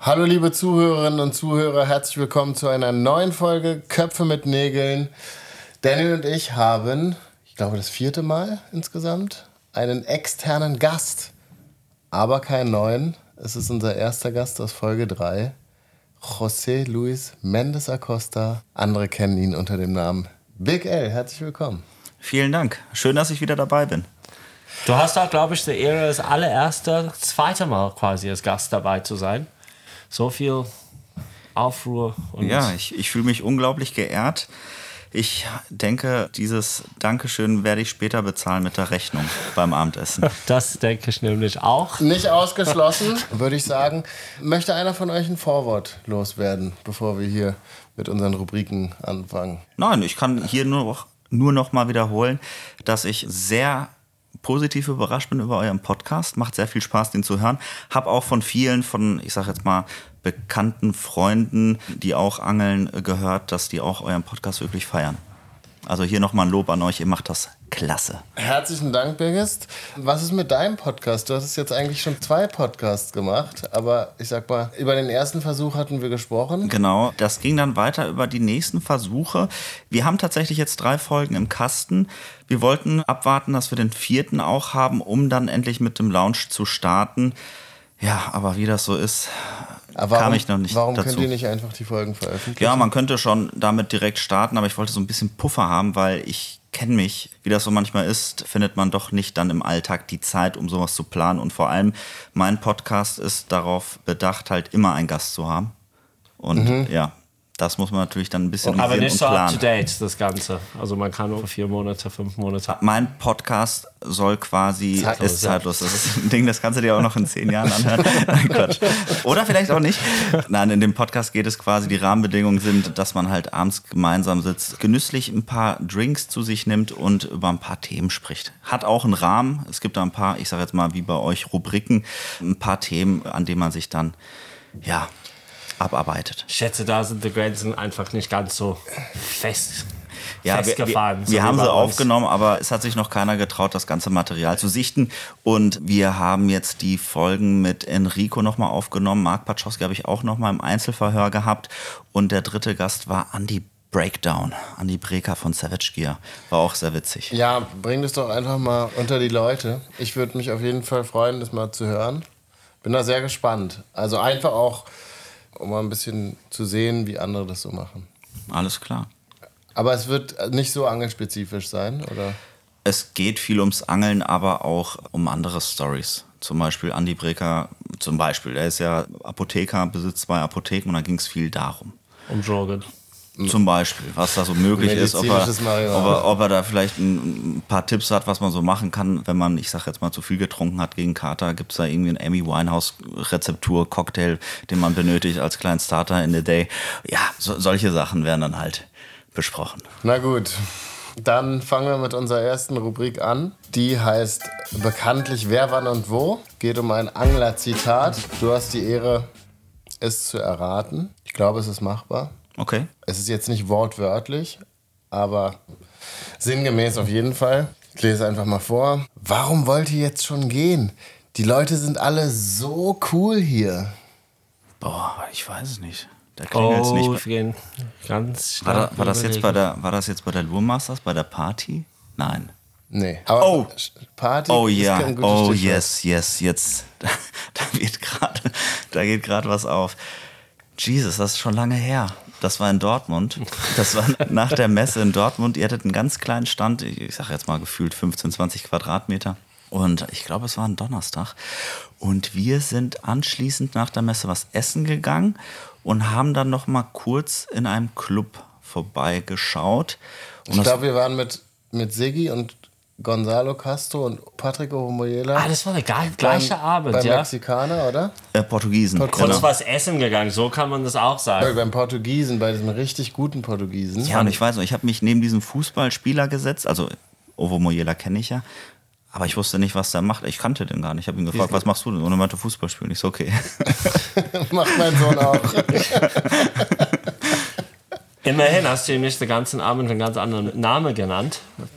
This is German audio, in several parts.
Hallo liebe Zuhörerinnen und Zuhörer, herzlich willkommen zu einer neuen Folge Köpfe mit Nägeln. Daniel und ich haben, ich glaube das 4. Mal insgesamt, einen externen Gast, aber keinen neuen. Es ist unser erster Gast aus Folge 3, José Luis Mendes Acosta. Andere kennen ihn unter dem Namen Big L. Herzlich willkommen. Vielen Dank. Schön, dass ich wieder dabei bin. Du hast auch, glaube ich, die Ehre, das zweite Mal quasi als Gast dabei zu sein. So viel Aufruhr. Und ja, ich fühle mich unglaublich geehrt. Ich denke, dieses Dankeschön werde ich später bezahlen mit der Rechnung beim Abendessen. Das denke ich nämlich auch. Nicht ausgeschlossen, würde ich sagen. Möchte einer von euch ein Vorwort loswerden, bevor wir hier mit unseren Rubriken anfangen? Nein, ich kann hier nur noch mal wiederholen, dass ich sehr positiv überrascht bin über euren Podcast. Macht sehr viel Spaß, den zu hören. Hab auch von vielen, ich sag jetzt mal, bekannten Freunden, die auch angeln, gehört, dass die auch euren Podcast wirklich feiern. Also hier nochmal ein Lob an euch, ihr macht das klasse. Herzlichen Dank, Birgit. Was ist mit deinem Podcast? Du hast jetzt eigentlich schon 2 Podcasts gemacht, aber ich sag mal, über den ersten Versuch hatten wir gesprochen. Genau, das ging dann weiter über die nächsten Versuche. Wir haben tatsächlich jetzt 3 Folgen im Kasten. Wir wollten abwarten, dass wir den 4. auch haben, um dann endlich mit dem Launch zu starten. Ja, aber wie das so ist, kam ich noch nicht dazu. Warum könnt ihr nicht einfach die Folgen veröffentlichen? Ja, man könnte schon damit direkt starten, aber ich wollte so ein bisschen Puffer haben, weil ich kenne mich, wie das so manchmal ist, findet man doch nicht dann im Alltag die Zeit, um sowas zu planen. Und vor allem, mein Podcast ist darauf bedacht, halt immer einen Gast zu haben. Und ja, das muss man natürlich dann ein bisschen aber nicht und so planen. up-to-date, das Ganze. Also man kann nur 4 Monate, 5 Monate. Mein Podcast soll quasi, ist zeitlos. Das ist ein Ding, das kannst du dir auch noch in 10 Jahren anhören. Nein, Quatsch. Oder vielleicht auch nicht. Nein, in dem Podcast geht es quasi, die Rahmenbedingungen sind, dass man halt abends gemeinsam sitzt, genüsslich ein paar Drinks zu sich nimmt und über ein paar Themen spricht. Hat auch einen Rahmen. Es gibt da ein paar, ich sage jetzt mal wie bei euch, Rubriken, ein paar Themen, an denen man sich dann, abarbeitet. Ich schätze, da sind die Grenzen einfach nicht ganz so festgefahren. Wir haben sie aufgenommen, aber es hat sich noch keiner getraut, das ganze Material zu sichten. Und wir haben jetzt die Folgen mit Enrico nochmal aufgenommen. Marc Pachowski habe ich auch nochmal im Einzelverhör gehabt. Und der 3. Gast war Andy Breakdown, Andy Breker von Savage Gear. War auch sehr witzig. Ja, bring das doch einfach mal unter die Leute. Ich würde mich auf jeden Fall freuen, das mal zu hören. Bin da sehr gespannt. Also einfach auch, um mal ein bisschen zu sehen, wie andere das so machen. Alles klar. Aber es wird nicht so angelspezifisch sein, oder? Es geht viel ums Angeln, aber auch um andere Storys. Zum Beispiel Andy Breker, der ist ja Apotheker, besitzt 2 Apotheken und da ging es viel darum. Um Drogen. Zum Beispiel, was da so möglich ist, ob er da vielleicht ein paar Tipps hat, was man so machen kann, wenn man, ich sag jetzt mal, zu viel getrunken hat gegen Kater. Gibt es da irgendwie eine Amy Winehouse-Rezeptur, Cocktail, den man benötigt als kleinen Starter in the day? Ja, solche Sachen werden dann halt besprochen. Na gut, dann fangen wir mit unserer ersten Rubrik an. Die heißt bekanntlich Wer, Wann und Wo. Geht um ein Angler-Zitat. Du hast die Ehre, es zu erraten. Ich glaube, es ist machbar. Okay. Es ist jetzt nicht wortwörtlich, aber sinngemäß auf jeden Fall. Ich lese einfach mal vor. Warum wollt ihr jetzt schon gehen? Die Leute sind alle so cool hier. Boah, ich weiß es nicht. Da klingelt's nicht. Ganz war das jetzt bei der Lure Masters, bei der Party? Nein. Nee. Aber Party ist kein gutes Stichwort. Yes, jetzt. Da geht gerade was auf. Jesus, das ist schon lange her. Das war in Dortmund. Das war nach der Messe in Dortmund. Ihr hattet einen ganz kleinen Stand, ich sage jetzt mal gefühlt 15, 20 Quadratmeter. Und ich glaube, es war ein Donnerstag. Und wir sind anschließend nach der Messe was essen gegangen und haben dann noch mal kurz in einem Club vorbeigeschaut. Und ich glaube, wir waren mit Siggi und Gonzalo Castro und Patrick Ohomoyela. Das war der gleiche Abend, beim Mexikaner, oder? Portugiesen. Kurz was essen gegangen, so kann man das auch sagen. Beim Portugiesen, bei diesem richtig guten Portugiesen. Ja, und ich weiß noch, ich habe mich neben diesen Fußballspieler gesetzt, also Ohomoyela kenne ich ja, aber ich wusste nicht, was der macht. Ich kannte den gar nicht. Ich habe ihn gefragt, was machst du denn? Und er meinte, Fußball spielen. Ich so, okay. Macht mein Sohn auch. Immerhin hast du ihm nicht den ganzen Abend einen ganz anderen Namen genannt.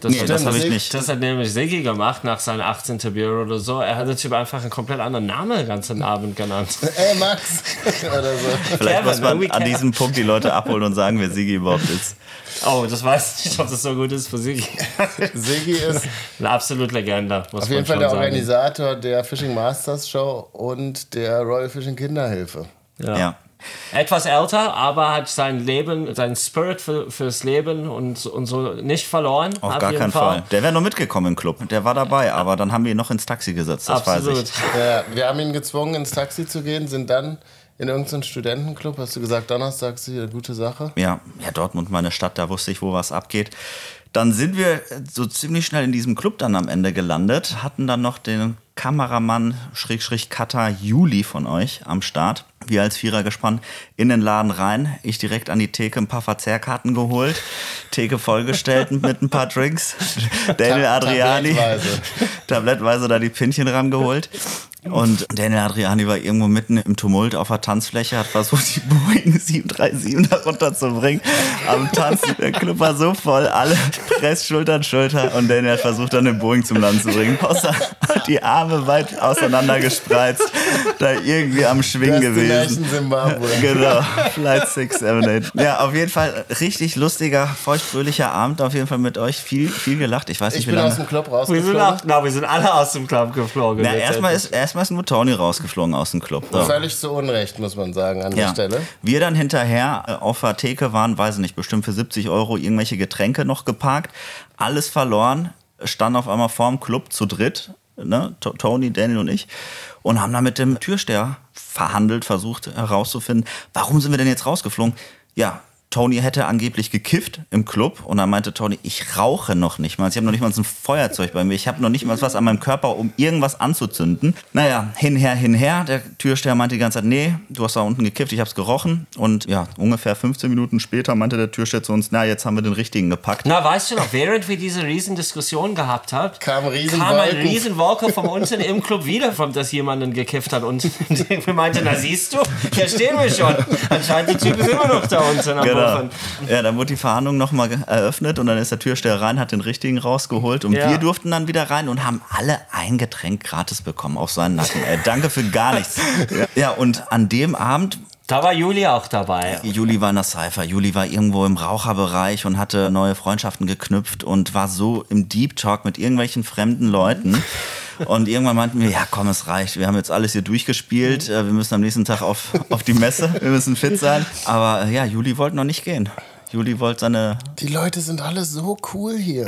Das habe ich nicht. Das hat nämlich Siggi gemacht nach seinem 18. Bier oder so. Er hat der Typ einfach einen komplett anderen Namen den ganzen Abend genannt. Ey, Max! Oder so. Vielleicht muss man an diesem Punkt die Leute abholen und sagen, wer Siggi überhaupt ist. Oh, das weiß ich nicht, ob das so gut ist für Siggi. Siggi ist eine absolute Legende. Auf jeden Fall der Organisator der Fishing Masters Show und der Royal Fishing Kinderhilfe. Ja. Etwas älter, aber hat sein Leben, seinen Spirit fürs Leben und so nicht verloren. Auf gar keinen Fall. Der wäre noch mitgekommen im Club. Der war dabei, aber dann haben wir ihn noch ins Taxi gesetzt, das Absolut. weiß ich. Ja, wir haben ihn gezwungen, ins Taxi zu gehen, sind dann in irgendeinen Studentenclub, hast du gesagt, Donnerstag ist eine gute Sache. Ja, Dortmund, meine Stadt, da wusste ich, wo was abgeht. Dann sind wir so ziemlich schnell in diesem Club dann am Ende gelandet, hatten dann noch den Kameramann, Cutter Juli von euch am Start. Wir als Vierergespann in den Laden rein. Ich direkt an die Theke ein paar Verzehrkarten geholt. Theke vollgestellt mit ein paar Drinks. Daniel Adriani. Tablettweise da die Pinchen rangeholt. Und Daniel Adriani war irgendwo mitten im Tumult auf der Tanzfläche, hat versucht, die Boeing 737 da runterzubringen. Am Tanz, der Club war so voll, alle Press, Schultern. Und Daniel hat versucht, dann den Boeing zum Land zu bringen. Außer hat die Arme weit auseinander gespreizt, da irgendwie am Schwingen gewesen. Zimbabwe. Genau, Flight 678. Ja, auf jeden Fall richtig lustiger, feuchtfröhlicher Abend. Auf jeden Fall mit euch viel gelacht. Ich weiß nicht, wie lange. Ich bin aus dem Club rausgeflogen. Wir sind alle aus dem Club geflogen. Na, erstmal ist nur Tony rausgeflogen aus dem Club. So. Völlig zu Unrecht, muss man sagen, an der Stelle. Wir dann hinterher auf der Theke waren, weiß ich nicht, bestimmt für 70 € irgendwelche Getränke noch geparkt. Alles verloren, standen auf einmal vorm Club zu dritt, ne? Tony, Daniel und ich, und haben dann mit dem Türsteher verhandelt, versucht herauszufinden, warum sind wir denn jetzt rausgeflogen? Ja, Tony hätte angeblich gekifft im Club und dann meinte Tony, ich rauche noch nicht mal. Ich habe noch nicht mal ein Feuerzeug bei mir. Ich habe noch nicht mal was an meinem Körper, um irgendwas anzuzünden. Naja, hinher. Der Türsteher meinte die ganze Zeit, nee, du hast da unten gekifft, ich habe es gerochen. Und ja, ungefähr 15 Minuten später meinte der Türsteher zu uns, na, jetzt haben wir den richtigen gepackt. Na, weißt du noch, während wir diese Riesendiskussion gehabt haben, kam ein Riesenwolke von unten im Club wieder, dass jemanden gekifft hat. Und wir meinten, na siehst du, hier stehen wir schon. Anscheinend die Typen sind immer noch da unten am Genau. Ja, dann wurde die Verhandlung nochmal eröffnet und dann ist der Türsteher rein, hat den richtigen rausgeholt und wir durften dann wieder rein und haben alle ein Getränk gratis bekommen auf seinen Nacken. Danke für gar nichts. Ja, und an dem Abend... Da war Juli auch dabei. Juli war in der Cypher. Juli war irgendwo im Raucherbereich und hatte neue Freundschaften geknüpft und war so im Deep Talk mit irgendwelchen fremden Leuten. Und irgendwann meinten wir, ja komm, es reicht. Wir haben jetzt alles hier durchgespielt. Wir müssen am nächsten Tag auf die Messe. Wir müssen fit sein. Aber ja, Juli wollte noch nicht gehen. Juli wollte seine... Die Leute sind alle so cool hier.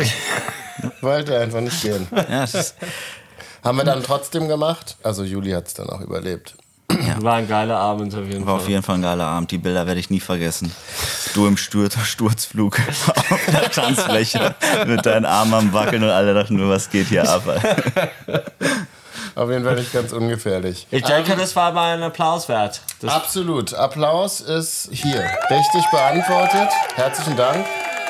Wollte einfach nicht gehen. Ja, haben wir dann trotzdem gemacht. Also Juli hat es dann auch überlebt. Ja. War ein geiler Abend auf jeden Fall. War auf jeden Fall ein geiler Abend. Die Bilder werde ich nie vergessen. Du im Sturzflug auf der Tanzfläche mit deinen Armen am Wackeln und alle dachten nur, was geht hier ab? Auf jeden Fall nicht ganz ungefährlich. Ich denke, das war mal ein Applaus wert. Absolut. Applaus ist hier. Richtig beantwortet. Herzlichen Dank.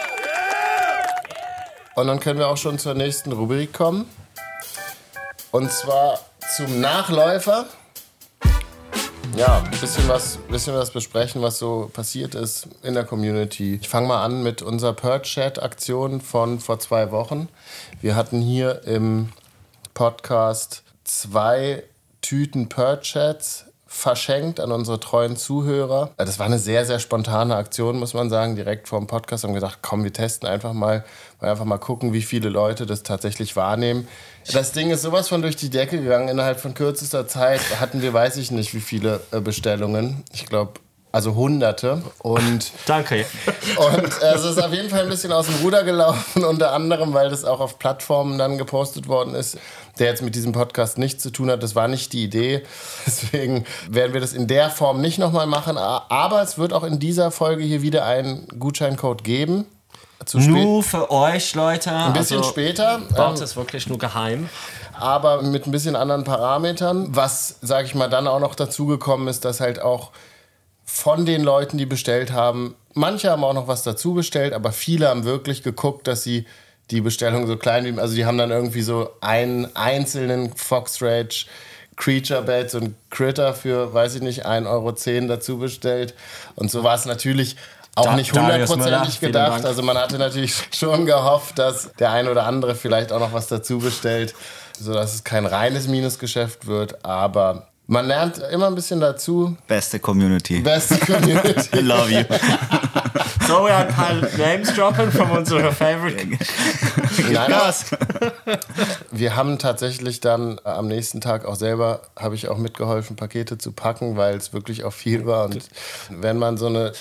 Und dann können wir auch schon zur nächsten Rubrik kommen. Und zwar zum Nachläufer. Ja, ein bisschen was besprechen, was so passiert ist in der Community. Ich fange mal an mit unserer Purge-Chat-Aktion von vor 2 Wochen. Wir hatten hier im Podcast 2 Tüten Purge-Chats verschenkt an unsere treuen Zuhörer. Das war eine sehr, sehr spontane Aktion, muss man sagen, direkt vor dem Podcast. Haben gedacht, komm, wir testen einfach mal gucken, wie viele Leute das tatsächlich wahrnehmen. Das Ding ist sowas von durch die Decke gegangen. Innerhalb von kürzester Zeit hatten wir, weiß ich nicht, wie viele Bestellungen. Ich glaube, also Hunderte. Und danke. Und es ist auf jeden Fall ein bisschen aus dem Ruder gelaufen, unter anderem, weil das auch auf Plattformen dann gepostet worden ist, der jetzt mit diesem Podcast nichts zu tun hat. Das war nicht die Idee. Deswegen werden wir das in der Form nicht nochmal machen. Aber es wird auch in dieser Folge hier wieder einen Gutscheincode geben. Nur für euch, Leute. Ein bisschen später. Das ist wirklich nur geheim. Aber mit ein bisschen anderen Parametern. Was, sage ich mal, dann auch noch dazugekommen ist, dass halt auch von den Leuten, die bestellt haben, manche haben auch noch was dazu bestellt, aber viele haben wirklich geguckt, dass sie die Bestellung so klein wie... Also die haben dann irgendwie so einen einzelnen Fox Rage Creature Bait und Critter für, weiß ich nicht, 1,10 € dazu bestellt. Und so war es natürlich auch nicht Darius hundertprozentig Müller, gedacht. vielen Dank. Also man hatte natürlich schon gehofft, dass der ein oder andere vielleicht auch noch was dazu bestellt, sodass es kein reines Minusgeschäft wird. Aber man lernt immer ein bisschen dazu. Beste Community. Beste Community. Love you. So, wir ein paar Names droppen von unserer Favorite. Nein, Gas. wir haben tatsächlich dann am nächsten Tag auch selber, habe ich auch mitgeholfen, Pakete zu packen, weil es wirklich auch viel war. Und wenn man so eine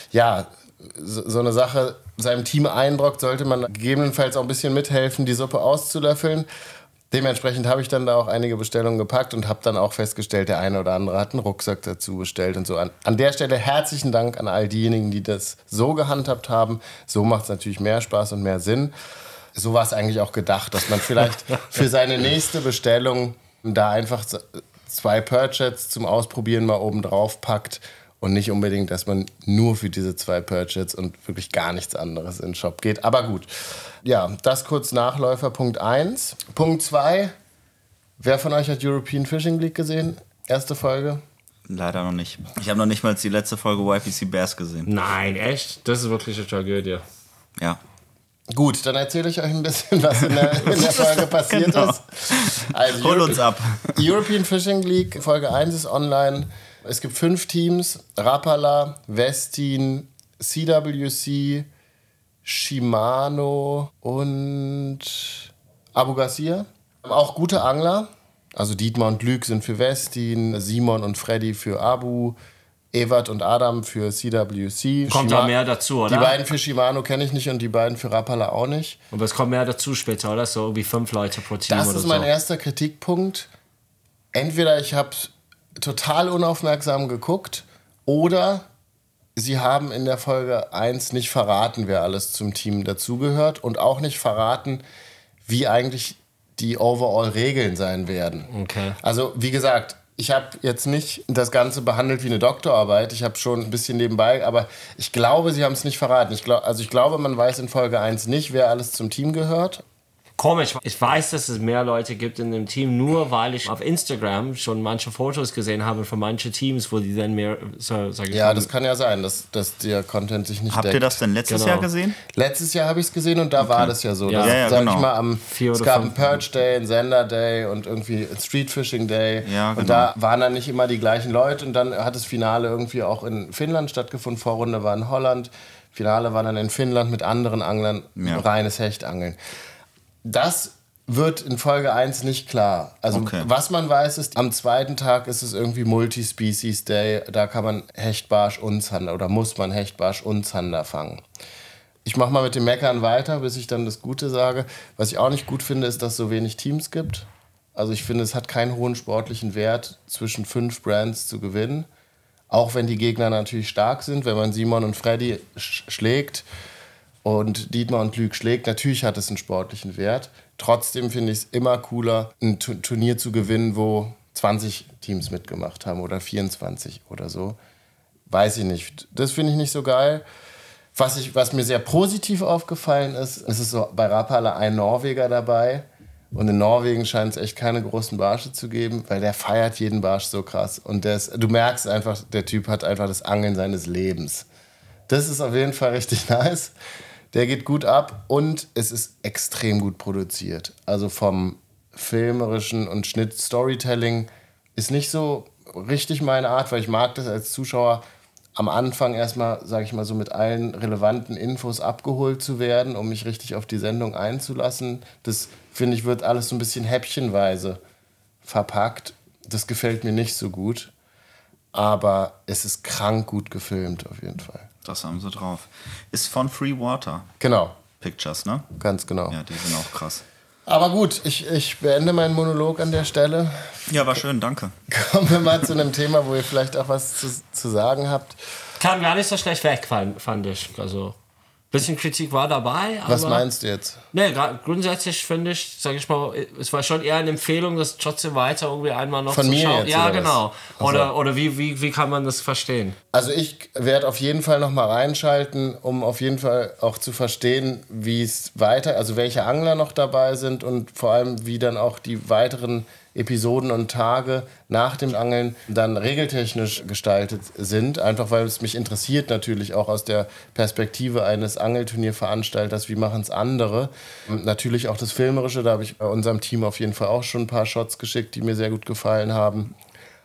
Sache seinem Team einbrockt, sollte man gegebenenfalls auch ein bisschen mithelfen, die Suppe auszulöffeln. Dementsprechend habe ich dann da auch einige Bestellungen gepackt und habe dann auch festgestellt, der eine oder andere hat einen Rucksack dazu bestellt und so. An der Stelle herzlichen Dank an all diejenigen, die das so gehandhabt haben. So macht es natürlich mehr Spaß und mehr Sinn. So war es eigentlich auch gedacht, dass man vielleicht für seine nächste Bestellung da einfach 2 Purchats zum Ausprobieren mal oben drauf packt und nicht unbedingt, dass man nur für diese 2 Purchats und wirklich gar nichts anderes in den Shop geht. Aber gut, ja, das kurz Nachläufer, Punkt 1. Punkt 2, wer von euch hat European Fishing League gesehen? Erste Folge? Leider noch nicht. Ich habe noch nicht mal die letzte Folge YPC Bears gesehen. Nein, echt? Das ist wirklich eine Tragödie. Ja. Gut, dann erzähle ich euch ein bisschen, was in der Folge passiert Genau. ist. Also Hol uns ab. European Fishing League, Folge 1 ist online. Es gibt 5 Teams: Rapala, Westin, CWC, Shimano und Abu Garcia. Auch gute Angler. Also Dietmar und Lüg sind für Westin, Simon und Freddy für Abu, Evert und Adam für CWC. Kommt da mehr dazu, oder? Die beiden für Shimano kenne ich nicht und die beiden für Rapala auch nicht. Aber es kommt mehr dazu später, oder? So irgendwie 5 Leute pro Team Das oder ist so. mein erster Kritikpunkt. Entweder ich habe total unaufmerksam geguckt oder sie haben in der Folge 1 nicht verraten, wer alles zum Team dazugehört und auch nicht verraten, wie eigentlich die Overall-Regeln sein werden. Okay. Also wie gesagt, ich habe jetzt nicht das Ganze behandelt wie eine Doktorarbeit. Ich habe schon ein bisschen nebenbei, aber ich glaube, sie haben es nicht verraten. Ich glaube, man weiß in Folge 1 nicht, wer alles zum Team gehört. Komisch. Ich weiß, dass es mehr Leute gibt in dem Team, nur weil ich auf Instagram schon manche Fotos gesehen habe von manchen Teams, wo die dann mehr, so sag ich Ja, mal, das kann ja sein, dass der Content sich nicht Habt deckt. ihr das denn letztes Genau. Jahr gesehen? Letztes Jahr habe ich es gesehen und da war das ja so. Ja. dass, Ja, sag genau. ich mal, 4 es oder gab 5. einen Purge Day, einen Sender Day und irgendwie einen Street Fishing Day. Ja, Und genau. da waren dann nicht immer die gleichen Leute und dann hat das Finale irgendwie auch in Finnland stattgefunden. Vorrunde war in Holland. Finale war dann in Finnland mit anderen Anglern, Ja. reines Hechtangeln. Das wird in Folge 1 nicht klar. Also Okay. was man weiß ist, am zweiten Tag ist es irgendwie Multi-Species Day. Da kann man Hechtbarsch und Zander oder muss man Hechtbarsch und Zander fangen. Ich mache mal mit dem Meckern weiter, bis ich dann das Gute sage. Was ich auch nicht gut finde, ist, dass es so wenig Teams gibt. Also ich finde, es hat keinen hohen sportlichen Wert, zwischen 5 Brands zu gewinnen. Auch wenn die Gegner natürlich stark sind. Wenn man Simon und Freddy schlägt und Dietmar und Lüg schlägt, natürlich hat es einen sportlichen Wert. Trotzdem finde ich es immer cooler, ein Turnier zu gewinnen, wo 20 Teams mitgemacht haben oder 24 oder so. Weiß ich nicht. Das finde ich nicht so geil. Was mir sehr positiv aufgefallen ist, es ist so bei Rapala ein Norweger dabei. Und in Norwegen scheint es echt keine großen Barsche zu geben, weil der feiert jeden Barsch so krass. Und du merkst einfach, der Typ hat einfach das Angeln seines Lebens. Das ist auf jeden Fall richtig nice. Der geht gut ab und es ist extrem gut produziert. Also vom filmerischen und Schnitt-Storytelling ist nicht so richtig meine Art, weil ich mag das als Zuschauer am Anfang erstmal, sage ich mal so, mit allen relevanten Infos abgeholt zu werden, um mich richtig auf die Sendung einzulassen. Das, finde ich, wird alles so ein bisschen häppchenweise verpackt. Das gefällt mir nicht so gut. Aber es ist krank gut gefilmt, auf jeden Fall. Das haben sie drauf. Ist von Free Water Genau, Pictures, ne? ganz genau. Ja, die sind auch krass. Aber gut, ich beende meinen Monolog an der Stelle. Ja, war schön, danke. Kommen wir mal zu einem Thema, wo ihr vielleicht auch was zu sagen habt. Kam gar nicht so schlecht weg, fand ich. Also, ein bisschen Kritik war dabei. Was aber meinst du jetzt? Nee, grundsätzlich finde ich, sage ich mal, es war schon eher eine Empfehlung, das trotzdem weiter irgendwie einmal noch Von zu mir schauen. jetzt, Ja, oder was? genau. Ach so. Oder wie kann man das verstehen? Also ich werde auf jeden Fall noch mal reinschalten, um auf jeden Fall auch zu verstehen, wie es weiter, also welche Angler noch dabei sind und vor allem, wie dann auch die weiteren Episoden und Tage nach dem Angeln dann regeltechnisch gestaltet sind. Einfach weil es mich interessiert natürlich auch aus der Perspektive eines Angelturnierveranstalters, wie machen es andere. Und natürlich auch das Filmerische, da habe ich bei unserem Team auf jeden Fall auch schon ein paar Shots geschickt, die mir sehr gut gefallen haben.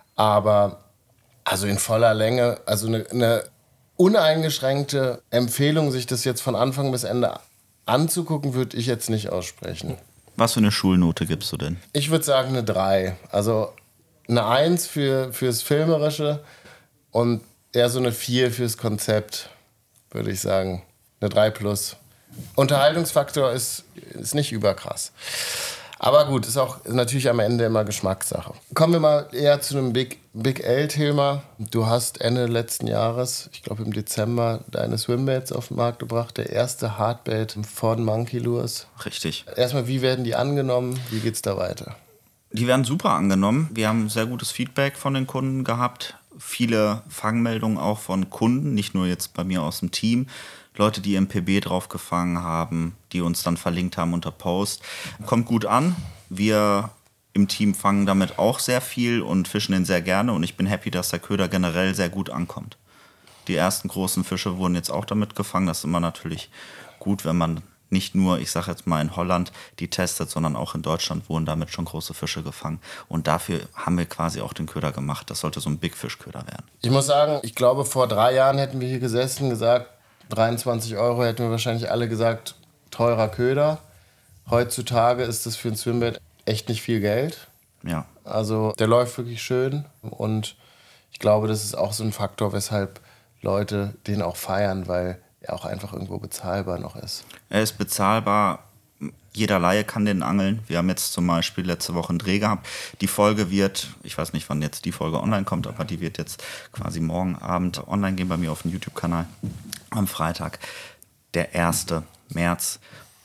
Aber also in voller Länge, also eine uneingeschränkte Empfehlung, sich das jetzt von Anfang bis Ende anzugucken, würde ich jetzt nicht aussprechen. Was für eine Schulnote gibst du denn? Ich würde sagen eine 3. Also eine 1 fürs Filmerische und eher so eine 4 fürs Konzept, würde ich sagen. Eine 3+. Unterhaltungsfaktor ist nicht überkrass. Aber gut, ist auch natürlich am Ende immer Geschmackssache. Kommen wir mal eher zu einem Big L-Thema. Du hast Ende letzten Jahres, ich glaube im Dezember, deine Swimbaits auf den Markt gebracht. Der erste Hardbait von Monkey Lures. Richtig. Erstmal, wie werden die angenommen? Wie geht's da weiter? Die werden super angenommen. Wir haben sehr gutes Feedback von den Kunden gehabt. Viele Fangmeldungen auch von Kunden, nicht nur jetzt bei mir aus dem Team. Leute, die im PB drauf gefangen haben, die uns dann verlinkt haben unter Post. Kommt gut an. Wir im Team fangen damit auch sehr viel und fischen den sehr gerne. Und ich bin happy, dass der Köder generell sehr gut ankommt. Die ersten großen Fische wurden jetzt auch damit gefangen. Das ist immer natürlich gut, wenn man nicht nur, ich sage jetzt mal in Holland, die testet, sondern auch in Deutschland wurden damit schon große Fische gefangen. Und dafür haben wir quasi auch den Köder gemacht. Das sollte so ein Big Fish Köder werden. Ich muss sagen, ich glaube, vor 3 Jahren hätten wir hier gesessen und gesagt, 23 € hätten wir wahrscheinlich alle gesagt, teurer Köder. Heutzutage ist das für ein Swimbait echt nicht viel Geld. Ja. Also der läuft wirklich schön und ich glaube, das ist auch so ein Faktor, weshalb Leute den auch feiern, weil er auch einfach irgendwo bezahlbar noch ist. Er ist bezahlbar. Jeder Laie kann den angeln. Wir haben jetzt zum Beispiel letzte Woche einen Dreh gehabt. Die Folge wird, ich weiß nicht, wann jetzt die Folge online kommt, aber die wird jetzt quasi morgen Abend online gehen bei mir auf dem YouTube-Kanal. Am Freitag, der 1. März.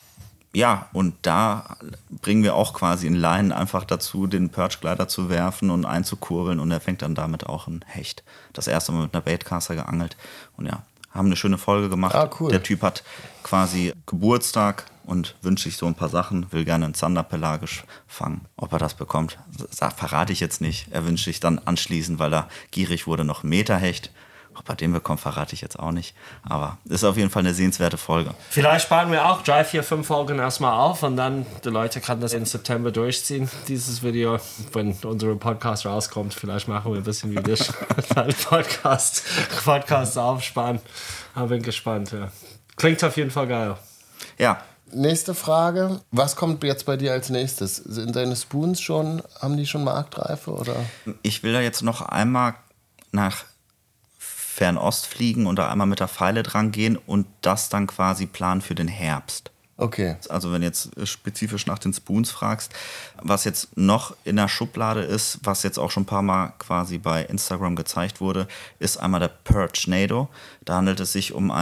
Ja, und da bringen wir auch quasi einen Laien einfach dazu, den Perch-Glider zu werfen und einzukurbeln. Und er fängt dann damit auch einen Hecht. Das erste Mal mit einer Baitcaster geangelt. Und ja, haben eine schöne Folge gemacht. Ah, cool. Der Typ hat quasi Geburtstag und wünscht sich so ein paar Sachen, will gerne einen Zander pelagisch fangen. Ob er das bekommt, verrate ich jetzt nicht. Er wünscht sich dann anschließend, weil er gierig wurde, noch einen Meterhecht. Ob er den bekommt, verrate ich jetzt auch nicht. Aber ist auf jeden Fall eine sehenswerte Folge. Vielleicht sparen wir auch 3, 4, 5 Folgen erstmal auf und dann die Leute können das im September durchziehen, dieses Video. Wenn unser Podcast rauskommt, vielleicht machen wir ein bisschen wie dich. Podcasts aufsparen. Aber bin gespannt. Ja. Klingt auf jeden Fall geil. Ja. Nächste Frage. Was kommt jetzt bei dir als nächstes? Sind deine Spoons schon, haben die schon Marktreife? Oder? Ich will da jetzt noch einmal nach Fernost fliegen und da einmal mit der Pfeile dran gehen und das dann quasi planen für den Herbst. Okay. Also wenn du jetzt spezifisch nach den Spoons fragst, was jetzt noch in der Schublade ist, was jetzt auch schon ein paar Mal quasi bei Instagram gezeigt wurde, ist einmal der Perchnado. Da handelt es sich um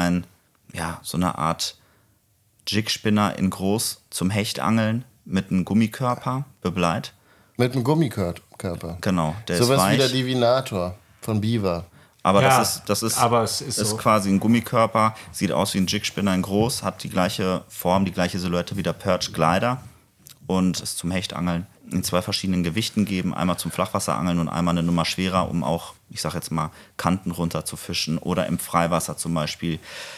so eine Art Jigspinner in groß zum Hechtangeln mit einem Gummikörper bebleit. Mit einem Gummikörper? Genau, der so ist was weich. wie der Divinator von Beaver. Aber Ja, das ist aber es ist so. quasi ein Gummikörper, sieht aus wie ein Jigspinner in groß, hat die gleiche Form, die gleiche Silhouette wie der Perch Glider und ist zum Hechtangeln in 2 verschiedenen Gewichten geben. Einmal zum Flachwasserangeln und einmal eine Nummer schwerer, um auch, ich sag jetzt mal, Kanten runter zu fischen oder im Freiwasser zum Beispiel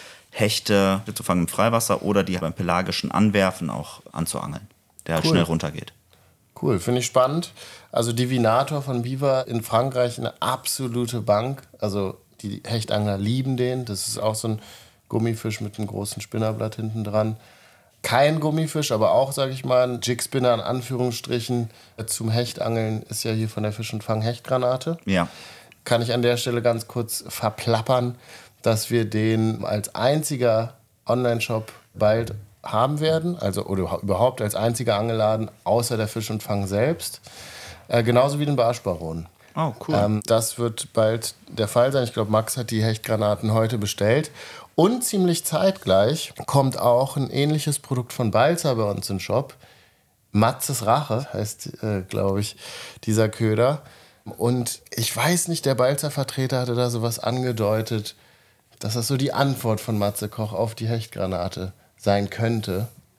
Hechte zu fangen im Freiwasser oder die beim pelagischen Anwerfen auch anzuangeln, der halt Cool. schnell runtergeht. Cool, finde ich spannend. Also Divinator von Beaver in Frankreich eine absolute Bank. Also die Hechtangler lieben den. Das ist auch so ein Gummifisch mit einem großen Spinnerblatt hinten dran. Kein Gummifisch, aber auch, sage ich mal, ein Jigspinner in Anführungsstrichen zum Hechtangeln ist ja hier von der Fisch- und Fang-Hechtgranate. Ja. Kann ich an der Stelle ganz kurz verplappern, dass wir den als einziger Online-Shop bald haben werden, also oder überhaupt als einziger Angelladen außer der Fisch und Fang selbst, genauso wie den Barschbaron. Oh, cool. Das wird bald der Fall sein. Ich glaube, Max hat die Hechtgranaten heute bestellt. Und ziemlich zeitgleich kommt auch ein ähnliches Produkt von Balzer bei uns im Shop. Matzes Rache heißt, glaube ich, dieser Köder. Und ich weiß nicht, der Balzer-Vertreter hatte da sowas angedeutet, dass das so die Antwort von Matze Koch auf die Hechtgranate sein könnte.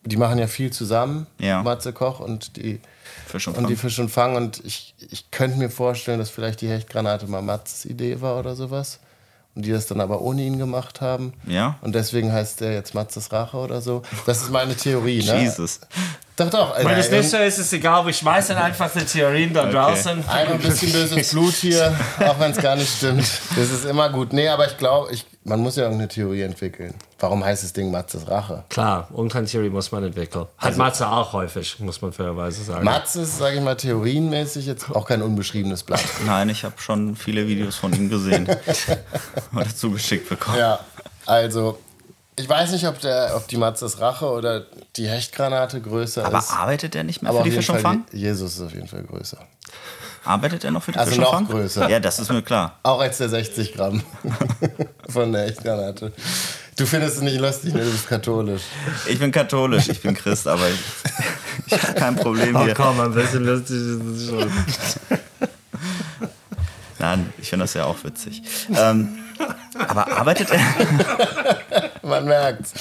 die machen ja viel zusammen, Ja. Matze Koch und die Fisch und und die Fang. Fisch und Fang. Und ich könnte mir vorstellen, dass vielleicht die Hechtgranate mal Matzes Idee war oder sowas. Und die das dann aber ohne ihn gemacht haben. Ja. Und deswegen heißt der jetzt Matzes Rache oder so. Das ist meine Theorie, ne? Jesus. Doch. Wenn es nicht so ist, ist egal. Wir schmeißen einfach die Theorien da draußen. Einfach ein bisschen böses Blut hier, auch wenn es gar nicht stimmt. Das ist immer gut. Nee, aber ich glaube, man muss ja irgendeine Theorie entwickeln. Warum heißt das Ding Matzes Rache? Klar, irgendeine Theorie muss man entwickeln. Hat Matze auch häufig, muss man fairerweise sagen. Matze ist, sage ich mal, theorienmäßig jetzt auch kein unbeschriebenes Blatt. Nein, ich habe schon viele Videos von ihm gesehen. Oder zugeschickt bekommen. Ja, also ich weiß nicht, ob die Matzes Rache oder die Hechtgranate größer Aber ist. arbeitet er nicht mehr Aber für auf die jeden Fisch und Fall, Fang? Jesus ist auf jeden Fall größer. Arbeitet er noch für die Also Fisch und noch Fang? größer. Ja, das ist mir klar. Auch als der 60 Gramm von der Hechtgranate. Du findest es nicht lustig, ne? Du bist katholisch. Ich bin katholisch, ich bin Christ, aber ich habe kein Problem Oh hier. komm, ein bisschen lustig ist es schon. Nein, ich finde das ja auch witzig. Aber arbeitet er? Man merkt's.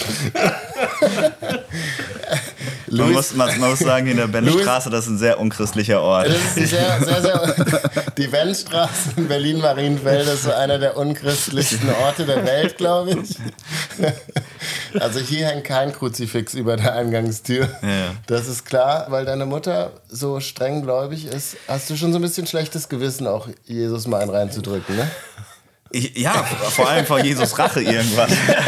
Man muss sagen, in der Benstraße, das ist ein sehr unchristlicher Ort. Das ist sehr. Die Wendstraße in Berlin-Marienfelde ist so einer der unchristlichsten Orte der Welt, glaube ich. Also hier hängt kein Kruzifix über der Eingangstür. Ja. Das ist klar, weil deine Mutter so streng gläubig ist. Hast du schon so ein bisschen schlechtes Gewissen, auch Jesus mal einen reinzudrücken, ne? Ja, vor allem vor Jesus Rache irgendwann.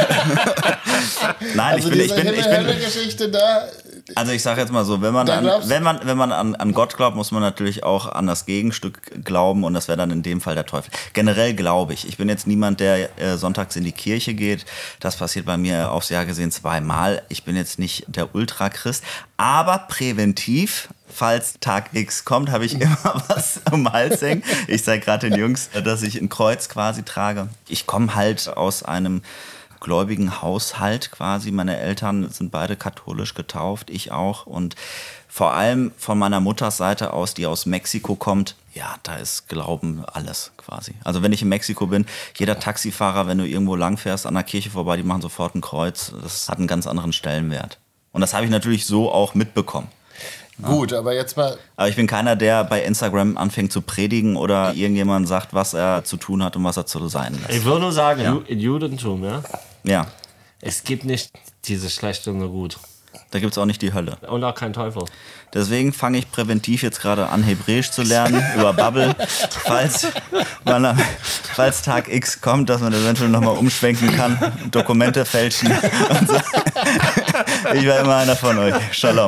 Nein, Also ich bin diese Geschichte da. Also ich sage jetzt mal so, wenn man an Gott glaubt, muss man natürlich auch an das Gegenstück glauben und das wäre dann in dem Fall der Teufel. Generell glaube ich. Ich bin jetzt niemand, der sonntags in die Kirche geht. Das passiert bei mir aufs Jahr gesehen 2-mal. Ich bin jetzt nicht der Ultrachrist, aber präventiv, falls Tag X kommt, habe ich immer was um den Hals hängen. Ich sage gerade den Jungs, dass ich ein Kreuz quasi trage. Ich komme halt aus einem gläubigen Haushalt quasi. Meine Eltern sind beide katholisch getauft, ich auch. Und vor allem von meiner Mutters Seite aus, die aus Mexiko kommt, ja, da ist Glauben alles quasi. Also wenn ich in Mexiko bin, jeder Taxifahrer, wenn du irgendwo langfährst an der Kirche vorbei, die machen sofort ein Kreuz. Das hat einen ganz anderen Stellenwert. Und das habe ich natürlich so auch mitbekommen. Gut, aber jetzt mal. Aber ich bin keiner, der bei Instagram anfängt zu predigen oder irgendjemand sagt, was er zu tun hat und was er zu sein lässt. Ich will nur sagen, in Judentum, ja, Ja, es gibt nicht dieses Schlechte und Gut. da gibt es auch nicht die Hölle. Und auch kein Teufel. Deswegen fange ich präventiv jetzt gerade an, Hebräisch zu lernen über Bubble, falls Tag X kommt, dass man eventuell nochmal umschwenken kann, Dokumente fälschen und so. Ich war immer einer von euch. Shalom.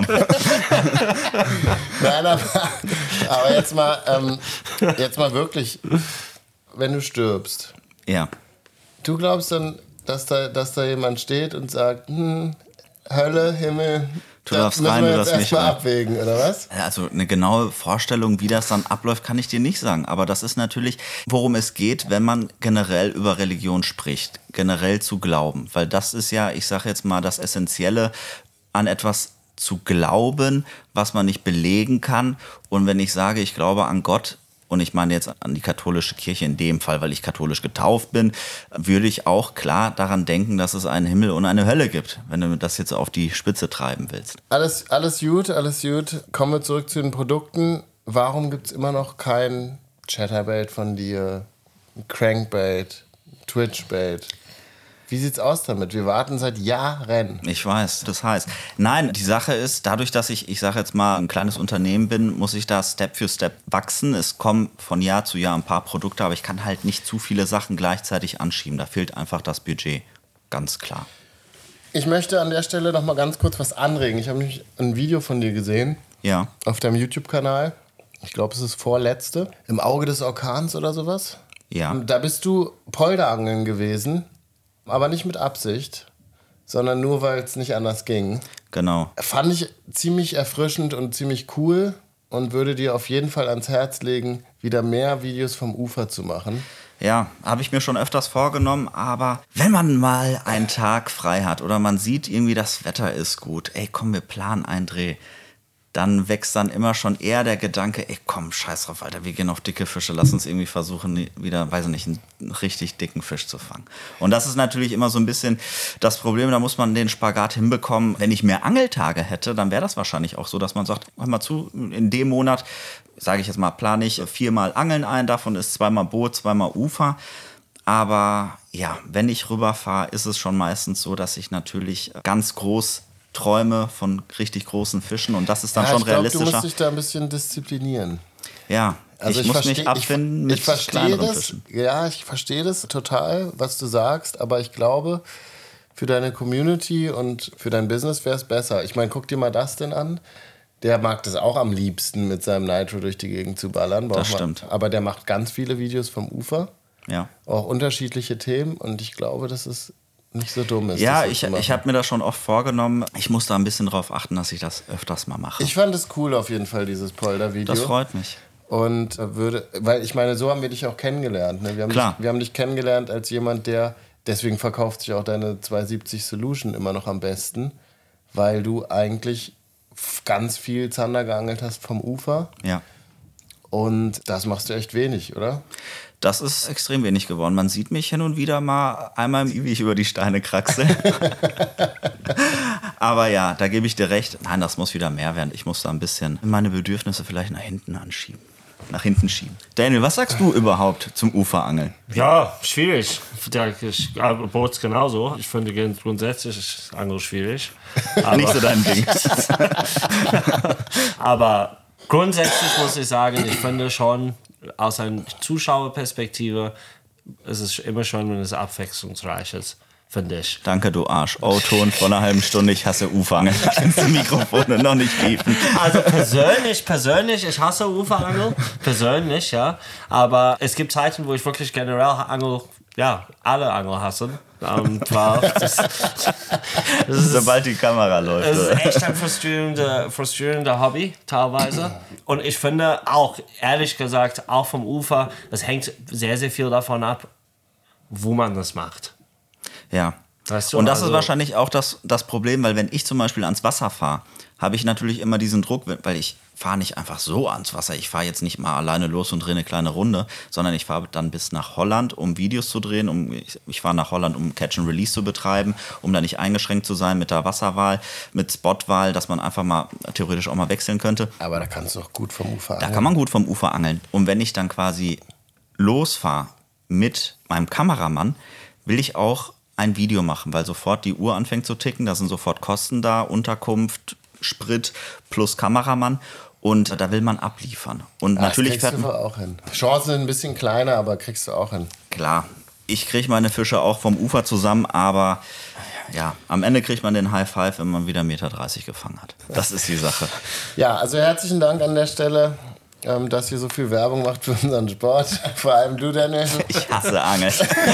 Nein, aber jetzt mal wirklich, wenn du stirbst, Ja. du glaubst dann, dass da jemand steht und sagt, Hölle, Himmel, Du das darfst müssen rein, wir du jetzt darfst nicht erstmal rein. abwägen, oder was? Also eine genaue Vorstellung, wie das dann abläuft, kann ich dir nicht sagen. Aber das ist natürlich, worum es geht, wenn man generell über Religion spricht. Generell zu glauben. Weil das ist ja, ich sage jetzt mal, das Essentielle, an etwas zu glauben, was man nicht belegen kann. Und wenn ich sage, ich glaube an Gott, und ich meine jetzt an die katholische Kirche in dem Fall, weil ich katholisch getauft bin, würde ich auch klar daran denken, dass es einen Himmel und eine Hölle gibt, wenn du das jetzt auf die Spitze treiben willst. Alles gut. Kommen wir zurück zu den Produkten. Warum gibt es immer noch kein Chatterbait von dir, Crankbait, Twitchbait? Wie sieht's aus damit? Wir warten seit Jahren. Ich weiß, das heißt. Nein, die Sache ist, dadurch, dass ich sage jetzt mal, ein kleines Unternehmen bin, muss ich da Step für Step wachsen. Es kommen von Jahr zu Jahr ein paar Produkte, aber ich kann halt nicht zu viele Sachen gleichzeitig anschieben. Da fehlt einfach das Budget. Ganz klar. Ich möchte an der Stelle noch mal ganz kurz was anregen. Ich habe nämlich ein Video von dir gesehen Ja. auf deinem YouTube-Kanal. Ich glaube, es ist vorletzte. Im Auge des Orkans oder sowas. Ja. Da bist du Polderangeln gewesen, aber nicht mit Absicht, sondern nur, weil es nicht anders ging. Genau. Fand ich ziemlich erfrischend und ziemlich cool und würde dir auf jeden Fall ans Herz legen, wieder mehr Videos vom Ufer zu machen. Ja, habe ich mir schon öfters vorgenommen, aber wenn man mal einen Tag frei hat oder man sieht irgendwie, das Wetter ist gut, ey komm, wir planen einen Dreh, dann wächst dann immer schon eher der Gedanke, ey komm, scheiß drauf, Alter, wir gehen auf dicke Fische, lass uns irgendwie versuchen, wieder, weiß ich nicht, einen richtig dicken Fisch zu fangen. Und das ist natürlich immer so ein bisschen das Problem, da muss man den Spagat hinbekommen. Wenn ich mehr Angeltage hätte, dann wäre das wahrscheinlich auch so, dass man sagt, hör mal zu, in dem Monat, sage ich jetzt mal, plane ich 4-mal Angeln ein, davon ist 2-mal Boot, 2-mal Ufer. Aber ja, wenn ich rüberfahre, ist es schon meistens so, dass ich natürlich ganz groß träume von richtig großen Fischen und das ist dann schon realistischer. Du musst dich da ein bisschen disziplinieren. Ja, also ich muss mich abfinden mit kleineren Fischen. Ja, ich verstehe das total, was du sagst, aber ich glaube, für deine Community und für dein Business wäre es besser. Ich meine, guck dir mal Dustin an. Der mag das auch am liebsten, mit seinem Nitro durch die Gegend zu ballern. Das stimmt. Aber der macht ganz viele Videos vom Ufer. Ja. Auch unterschiedliche Themen und ich glaube, dass es nicht so dumm ist. Ja, ich habe mir das schon oft vorgenommen. Ich muss da ein bisschen drauf achten, dass ich das öfters mal mache. Ich fand es cool auf jeden Fall, dieses Polder-Video. Das freut mich. Und weil ich meine, so haben wir dich auch kennengelernt. Ne? Wir haben dich kennengelernt als jemand, deswegen verkauft sich auch deine 270 Solution immer noch am besten, weil du eigentlich ganz viel Zander geangelt hast vom Ufer. Ja. Und das machst du echt wenig, oder? Das ist extrem wenig geworden. Man sieht mich hin und wieder mal einmal, wie ich über die Steine kraxel. Aber ja, da gebe ich dir recht. Nein, das muss wieder mehr werden. Ich muss da ein bisschen meine Bedürfnisse vielleicht nach hinten schieben. Daniel, was sagst du überhaupt zum Uferangeln? Ja, schwierig. Boot genauso. Ich finde grundsätzlich ist Angeln schwierig. Nicht so dein Ding. Aber grundsätzlich muss ich sagen, ich finde schon, aus einer Zuschauerperspektive ist es immer schön, wenn es abwechslungsreich ist, finde ich. Danke, du Arsch. O-Ton vor einer halben Stunde, ich hasse Uferangeln. Kannst die Mikrofone noch nicht geben. Also persönlich, ich hasse Uferangeln. Persönlich, ja. Aber es gibt Zeiten, wo ich wirklich generell alle Angel hassen. Sobald die Kamera läuft. Das ist echt ein frustrierender Hobby, teilweise. Und ich finde auch, ehrlich gesagt, auch vom Ufer, das hängt sehr, sehr viel davon ab, wo man das macht. Ja. Weißt du, und das ist wahrscheinlich auch das Problem, weil wenn ich zum Beispiel ans Wasser fahre, habe ich natürlich immer diesen Druck, weil ich fahre nicht einfach so ans Wasser. Ich fahre jetzt nicht mal alleine los und drehe eine kleine Runde, sondern ich fahre dann bis nach Holland, um Videos zu drehen. Ich fahre nach Holland, um Catch and Release zu betreiben, um da nicht eingeschränkt zu sein mit der Wasserwahl, mit Spotwahl, dass man einfach mal theoretisch auch mal wechseln könnte. Aber da kannst du auch gut vom Ufer angeln. Da kann man gut vom Ufer angeln. Und wenn ich dann quasi losfahre mit meinem Kameramann, will ich auch ein Video machen, weil sofort die Uhr anfängt zu ticken, da sind sofort Kosten da, Unterkunft, Sprit plus Kameramann und da will man abliefern. Und natürlich kriegst du auch hin. Chancen sind ein bisschen kleiner, aber kriegst du auch hin. Klar, ich kriege meine Fische auch vom Ufer zusammen, aber ja, am Ende kriegt man den High Five, wenn man wieder 1,30 Meter gefangen hat. Das ist die Sache. Ja, also herzlichen Dank an der Stelle, dass ihr so viel Werbung macht für unseren Sport. Vor allem du, Daniel. Ich hasse Angeln.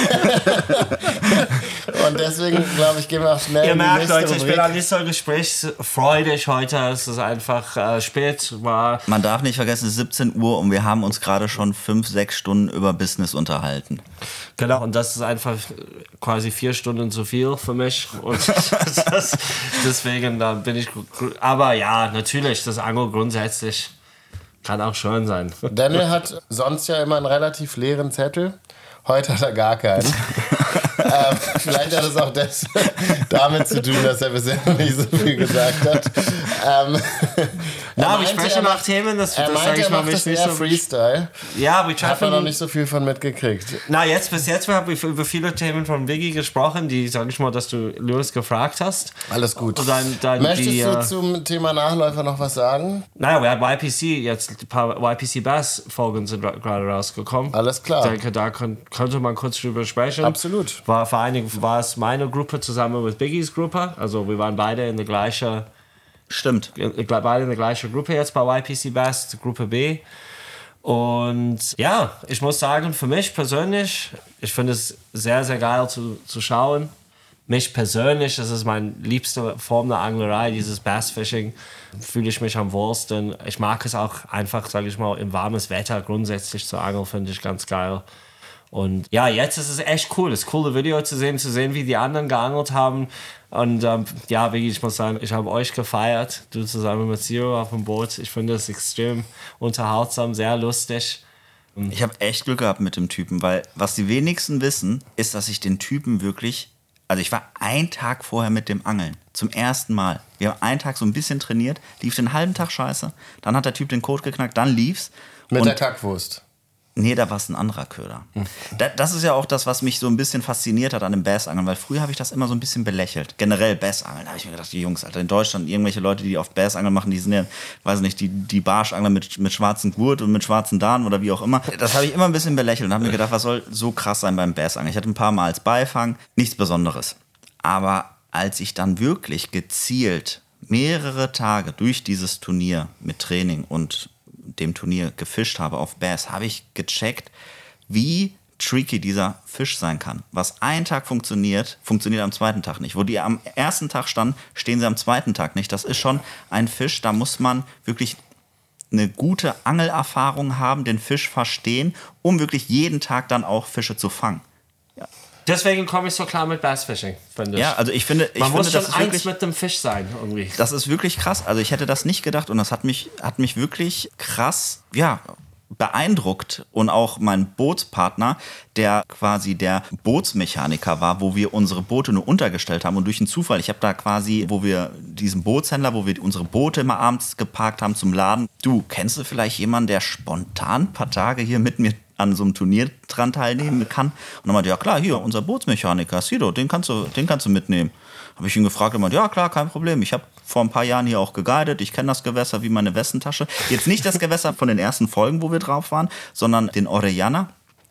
Und deswegen, glaube ich, gehen wir auch schnell Ihr in die merkt, nächste Leute, ich Rubrik. bin auch nicht so gesprächsfreudig heute. Es ist einfach spät. Man darf nicht vergessen, es ist 17 Uhr und wir haben uns gerade schon 5-6 Stunden über Business unterhalten. Genau, und das ist einfach quasi 4 Stunden zu viel für mich. Und deswegen da bin ich. Aber ja, natürlich, das Angeln grundsätzlich kann auch schön sein. Daniel hat sonst ja immer einen relativ leeren Zettel. Heute hat er gar keinen. Vielleicht hat es auch damit zu tun, dass er bisher noch nicht so viel gesagt hat. Wir sprechen nach Themen, das er sage ich mal das nicht eher so. Freestyle. Ja, wir Hat man treffen. noch nicht so viel von mitgekriegt. Na, bis jetzt habe ich über viele Themen von Biggie gesprochen, die, sag ich mal, dass du Lewis gefragt hast. Alles gut. Und dann Möchtest die, du zum Thema Nachläufer noch was sagen? Naja, wir hatten YPC, jetzt ein paar YPC Bass Folgen sind gerade rausgekommen. Alles klar. Ich denke, da könnte man kurz drüber sprechen. Absolut. Vor allen Dingen war es meine Gruppe zusammen mit Biggies Gruppe. Also wir waren beide in der gleichen. Stimmt. Beide in der gleichen Gruppe jetzt bei YPC Bass, die Gruppe B. Und ja, ich muss sagen, für mich persönlich, ich finde es sehr, sehr geil zu schauen. Mich persönlich, das ist meine liebste Form der Anglerei, dieses Bassfishing. Fühle ich mich am wohlsten. Ich mag es auch einfach, sage ich mal, im warmes Wetter grundsätzlich zu angeln, finde ich ganz geil. Und ja, jetzt ist es echt cool. Es ist ein cooles Video zu sehen, wie die anderen geangelt haben. Und ja, wirklich, ich muss sagen, ich habe euch gefeiert. Du zusammen mit Zero auf dem Boot. Ich finde das extrem unterhaltsam, sehr lustig. Ich habe echt Glück gehabt mit dem Typen, weil was die wenigsten wissen, ist, dass ich den Typen wirklich... Also ich war einen Tag vorher mit dem Angeln. Zum ersten Mal. Wir haben einen Tag so ein bisschen trainiert, lief den halben Tag scheiße. Dann hat der Typ den Code geknackt, dann lief's. Mit der Kackwurst. Nee, da war es ein anderer Köder. Das ist ja auch das, was mich so ein bisschen fasziniert hat an dem Bassangeln, weil früher habe ich das immer so ein bisschen belächelt. Generell Bassangeln, da habe ich mir gedacht, die Jungs, Alter, in Deutschland irgendwelche Leute, die oft Bassangeln machen, die sind ja, weiß nicht, die Barschangler mit schwarzen Gurt und mit schwarzen Darn oder wie auch immer. Das habe ich immer ein bisschen belächelt und habe mir gedacht, was soll so krass sein beim Bassangeln? Ich hatte ein paar Mal als Beifang, nichts Besonderes. Aber als ich dann wirklich gezielt mehrere Tage durch dieses Turnier mit Training und dem Turnier gefischt habe auf Bass, habe ich gecheckt, wie tricky dieser Fisch sein kann. Was einen Tag funktioniert, funktioniert am zweiten Tag nicht. Wo die am ersten Tag standen, stehen sie am zweiten Tag nicht. Das ist schon ein Fisch, da muss man wirklich eine gute Angelerfahrung haben, den Fisch verstehen, um wirklich jeden Tag dann auch Fische zu fangen. Ja. Deswegen komme ich so klar mit Bassfishing, finde ich. Ja, also ich finde, man muss schon das ist eins wirklich, mit dem Fisch sein, irgendwie. das ist wirklich krass. Also ich hätte das nicht gedacht und das hat mich wirklich krass, ja, beeindruckt. Und auch mein Bootspartner, der quasi der Bootsmechaniker war, wo wir unsere Boote nur untergestellt haben und durch einen Zufall, ich habe da quasi, wo wir diesen Bootshändler, wo wir unsere Boote immer abends geparkt haben zum Laden, du, kennst du vielleicht jemanden, der spontan ein paar Tage hier mit mir an so einem Turnier dran teilnehmen kann? Und dann meinte, ja klar, hier, unser Bootsmechaniker, Sido, den kannst du mitnehmen. Habe ich ihn gefragt und meinte, ja klar, kein Problem. Ich habe vor ein paar Jahren hier auch geguidet, ich kenne das Gewässer wie meine Westentasche. Jetzt nicht das Gewässer von den ersten Folgen, wo wir drauf waren, sondern den Orellana.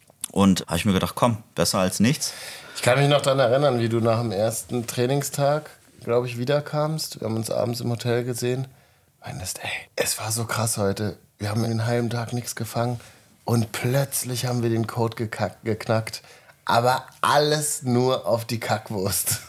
Und habe ich mir gedacht, komm, besser als nichts. Ich kann mich noch daran erinnern, wie du nach dem ersten Trainingstag, glaube ich, wiederkamst. Wir haben uns abends im Hotel gesehen. Meintest, ey, es war so krass heute. Wir haben den halben Tag nichts gefangen. Und plötzlich haben wir den Code geknackt. Aber alles nur auf die Kackwurst.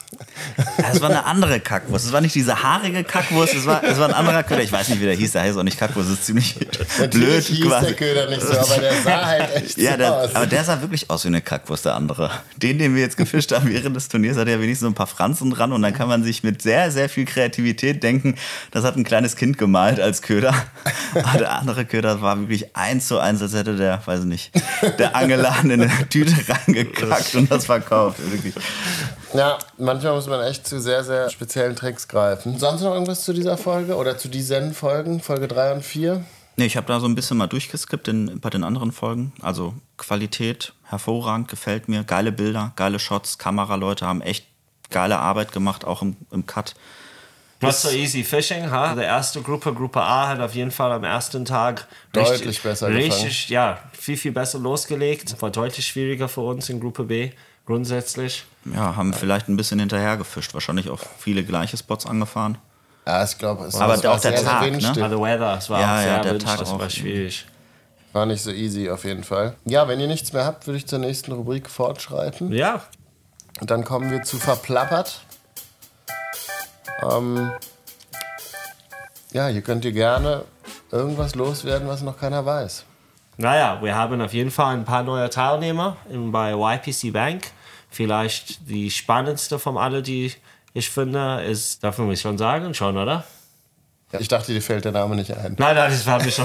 Es war eine andere Kackwurst. Es war nicht diese haarige Kackwurst, es war ein anderer Köder. Ich weiß nicht, wie der hieß. Der heißt auch nicht Kackwurst. Das ist ziemlich blöd. Hieß quasi. Der Köder nicht so, aber der sah halt echt ja, so aus. Aber der sah wirklich aus wie eine Kackwurst, der andere. Den wir jetzt gefischt haben während des Turniers, hat ja wenigstens so ein paar Fransen dran. Und dann kann man sich mit sehr, sehr viel Kreativität denken, das hat ein kleines Kind gemalt als Köder. Aber der andere Köder war wirklich 1:1, als hätte der, weiß ich nicht, der Angeladen in eine Tüte reingekackt und das verkauft. Wirklich. Ja, manchmal muss man echt zu sehr, sehr speziellen Tricks greifen. Sonst noch irgendwas zu dieser Folge oder zu diesen Folgen, Folge 3 und 4? Nee, ich habe da so ein bisschen mal durchgeskippt bei den anderen Folgen. Also Qualität, hervorragend, gefällt mir. Geile Bilder, geile Shots, Kameraleute haben echt geile Arbeit gemacht, auch im Cut. Not so easy fishing, ha? Die erste Gruppe A, hat auf jeden Fall am ersten Tag deutlich besser gefangen. Ja, viel besser losgelegt. War deutlich schwieriger für uns in Gruppe B, grundsätzlich. Ja, haben vielleicht ein bisschen hinterher gefischt. Wahrscheinlich auch viele gleiche Spots angefahren. Ja, ich glaube, es aber war auch der sehr, Tag, sehr windig. ne? The weather, es war auch sehr der windig, Tag das auch. war schwierig. War nicht so easy auf jeden Fall. Ja, wenn ihr nichts mehr habt, würde ich zur nächsten Rubrik fortschreiten. Ja. Und dann kommen wir zu Verplappert. Ja, hier könnt ihr gerne irgendwas loswerden, was noch keiner weiß. Naja, wir haben auf jeden Fall ein paar neue Teilnehmer bei YPC Bank. Vielleicht die spannendste von allen, die ich finde, ist, darf man schon sagen, schon, oder? Ja, ich dachte, dir fällt der Name nicht ein. Nein, das war mir schon.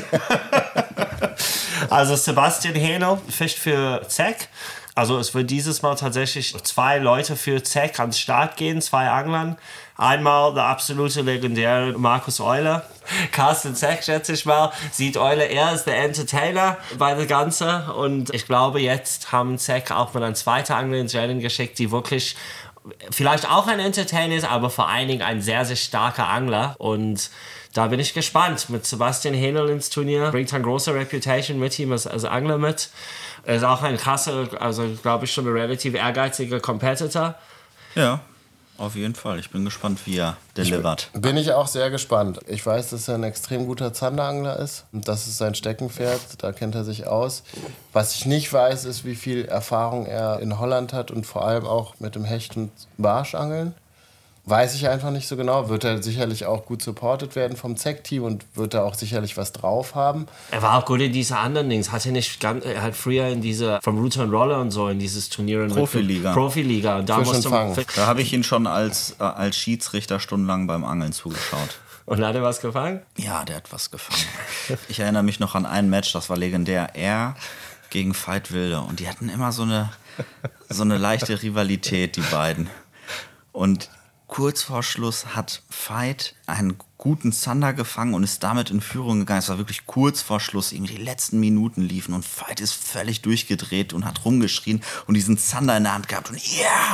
Also Sebastian Hähnel fischt für ZEC. Also es wird dieses Mal tatsächlich 2 Leute für ZEC ans Start gehen, 2 Anglern. Einmal der absolute legendäre Markus Euler. Carsten ZEC, schätze ich mal, sieht Euler eher als der Entertainer bei der Ganze. Und ich glaube, jetzt haben ZEC auch mal ein zweiter Angler ins Rennen geschickt, die wirklich vielleicht auch ein Entertainer ist, aber vor allen Dingen ein sehr, sehr starker Angler. Und da bin ich gespannt. Mit Sebastian Hähnel ins Turnier. Bringt eine große Reputation mit ihm als Angler mit. Er ist auch ein krasser, also glaube ich schon ein relativ ehrgeiziger Competitor. Ja, auf jeden Fall. Ich bin gespannt, wie er delivert. Bin ich auch sehr gespannt. Ich weiß, dass er ein extrem guter Zanderangler ist. Und das ist sein Steckenpferd. Da kennt er sich aus. Was ich nicht weiß, ist, wie viel Erfahrung er in Holland hat und vor allem auch mit dem Hecht- und Barschangeln. weiß ich einfach nicht so genau. Wird er sicherlich auch gut supported werden vom ZEC-Team und wird er auch sicherlich was drauf haben. Er war auch gut in diese anderen Dings. Er hat früher in diese, vom Router and Roller und so, in dieses Turnier in Profiliga. Und da Da habe ich ihn schon als Schiedsrichter stundenlang beim Angeln zugeschaut. Und hat er was gefangen? Ja, der hat was gefangen. Ich erinnere mich noch an ein Match, das war legendär. Er gegen Veit Wilde. Und die hatten immer so eine leichte Rivalität, die beiden. Und kurz vor Schluss hat Veit einen guten Zander gefangen und ist damit in Führung gegangen. Es war wirklich kurz vor Schluss, irgendwie die letzten Minuten liefen und Veit ist völlig durchgedreht und hat rumgeschrien und diesen Zander in der Hand gehabt. Und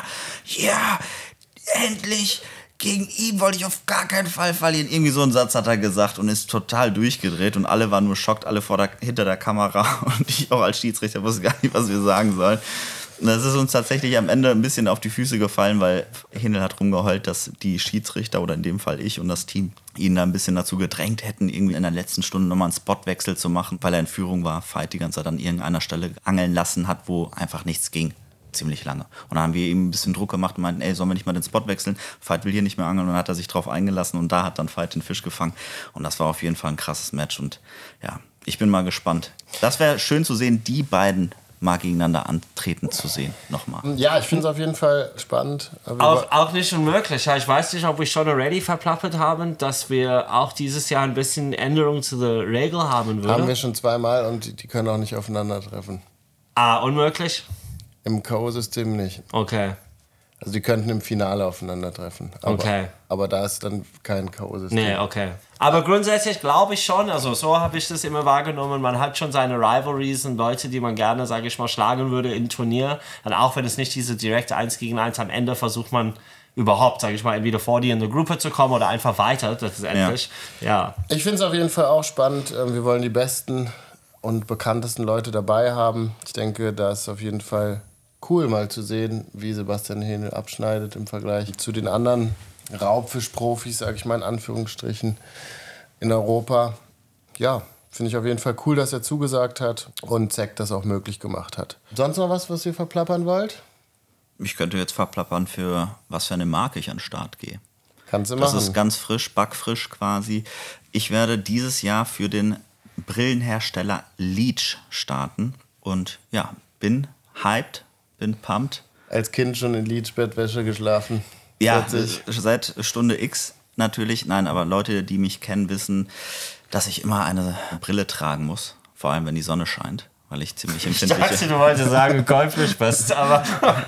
ja, endlich! Gegen ihn wollte ich auf gar keinen Fall verlieren. Irgendwie so einen Satz hat er gesagt und ist total durchgedreht. Und alle waren nur schockt, alle hinter der Kamera. Und ich auch als Schiedsrichter wusste gar nicht, was wir sagen sollen. Und das ist uns tatsächlich am Ende ein bisschen auf die Füße gefallen, weil Hinel hat rumgeheult, dass die Schiedsrichter oder in dem Fall ich und das Team ihn da ein bisschen dazu gedrängt hätten, irgendwie in der letzten Stunde nochmal einen Spotwechsel zu machen, weil er in Führung war. Veit die ganze Zeit an irgendeiner Stelle angeln lassen hat, wo einfach nichts ging. Ziemlich lange. Und dann haben wir ihm ein bisschen Druck gemacht und meinten, ey, sollen wir nicht mal den Spot wechseln? Veit will hier nicht mehr angeln. Und dann hat er sich drauf eingelassen und da hat dann Veit den Fisch gefangen. Und das war auf jeden Fall ein krasses Match. Und ja, ich bin mal gespannt. Das wäre schön zu sehen, die beiden mal gegeneinander antreten zu sehen. Nochmal. Ja, ich finde es auf jeden Fall spannend. Auch nicht unmöglich. Ich weiß nicht, ob wir schon already verplappert haben, dass wir auch dieses Jahr ein bisschen Änderung zu der Regel haben würden. Haben wir schon zweimal und die können auch nicht aufeinandertreffen. Unmöglich? Im K.O.-System nicht. Okay. Also die könnten im Finale aufeinandertreffen. Aber da ist dann kein K.O.-System. Nee, okay. Aber grundsätzlich glaube ich schon, also so habe ich das immer wahrgenommen, man hat schon seine Rivalries und Leute, die man gerne, sage ich mal, schlagen würde im Turnier. Und auch wenn es nicht diese direkte 1 gegen 1 am Ende versucht man überhaupt, sage ich mal, entweder vor dir in eine Gruppe zu kommen oder einfach weiter, das ist endlich. Ja. Ich finde es auf jeden Fall auch spannend. Wir wollen die besten und bekanntesten Leute dabei haben. Ich denke, da ist auf jeden Fall cool mal zu sehen, wie Sebastian Henel abschneidet im Vergleich zu den anderen Raubfischprofis, sage ich mal in Anführungsstrichen, in Europa. Ja, finde ich auf jeden Fall cool, dass er zugesagt hat und ZEC das auch möglich gemacht hat. Sonst noch was ihr verplappern wollt? Ich könnte jetzt verplappern, für was für eine Marke ich an den Start gehe. Kannst du machen. Das ist ganz frisch, backfrisch quasi. Ich werde dieses Jahr für den Brillenhersteller Leech starten und ja, bin hyped, bin pumped. Als Kind schon in Leech-Bettwäsche geschlafen? Ja, seit Stunde X natürlich. Nein, aber Leute, die mich kennen, wissen, dass ich immer eine Brille tragen muss. Vor allem, wenn die Sonne scheint. Weil ich ziemlich empfindlich bin. Ich dachte, du wolltest sagen, käuflich bist, aber...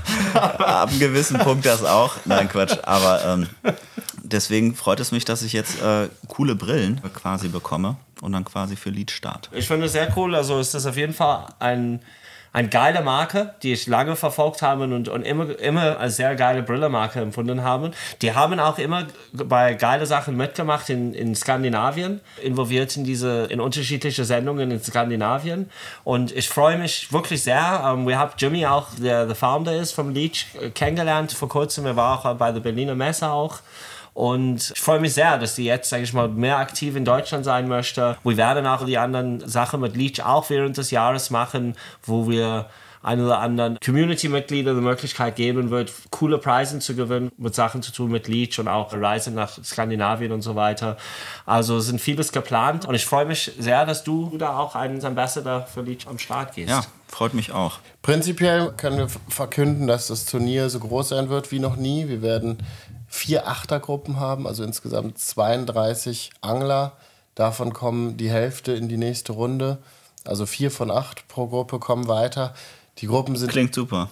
Ab einem gewissen Punkt das auch. Nein, Quatsch. Aber deswegen freut es mich, dass ich jetzt coole Brillen quasi bekomme und dann quasi für Leech starte. Ich finde es sehr cool. Also ist das auf jeden Fall eine geile Marke, die ich lange verfolgt habe und immer als sehr geile Brille-Marke empfunden habe. Die haben auch immer bei geile Sachen mitgemacht in Skandinavien, involviert in unterschiedliche Sendungen in Skandinavien. Und ich freue mich wirklich sehr. Wir haben Jimmy auch, der Founder ist vom Leech, kennengelernt vor kurzem. Er war auch bei der Berliner Messe auch. Und ich freue mich sehr, dass die jetzt, sage ich mal, mehr aktiv in Deutschland sein möchte. Wir werden auch die anderen Sachen mit Leech auch während des Jahres machen, wo wir ein oder anderen Community-Mitglieder die Möglichkeit geben wird, coole Preise zu gewinnen, mit Sachen zu tun mit Leech und auch Reisen nach Skandinavien und so weiter. Also sind vieles geplant und ich freue mich sehr, dass du da auch als Ambassador für Leech am Start gehst. Ja, freut mich auch. Prinzipiell können wir verkünden, dass das Turnier so groß sein wird wie noch nie. Wir werden 4 Achtergruppen haben, also insgesamt 32 Angler. Davon kommen die Hälfte in die nächste Runde. Also 4 von 8 pro Gruppe kommen weiter. Die Gruppen sind... Klingt super.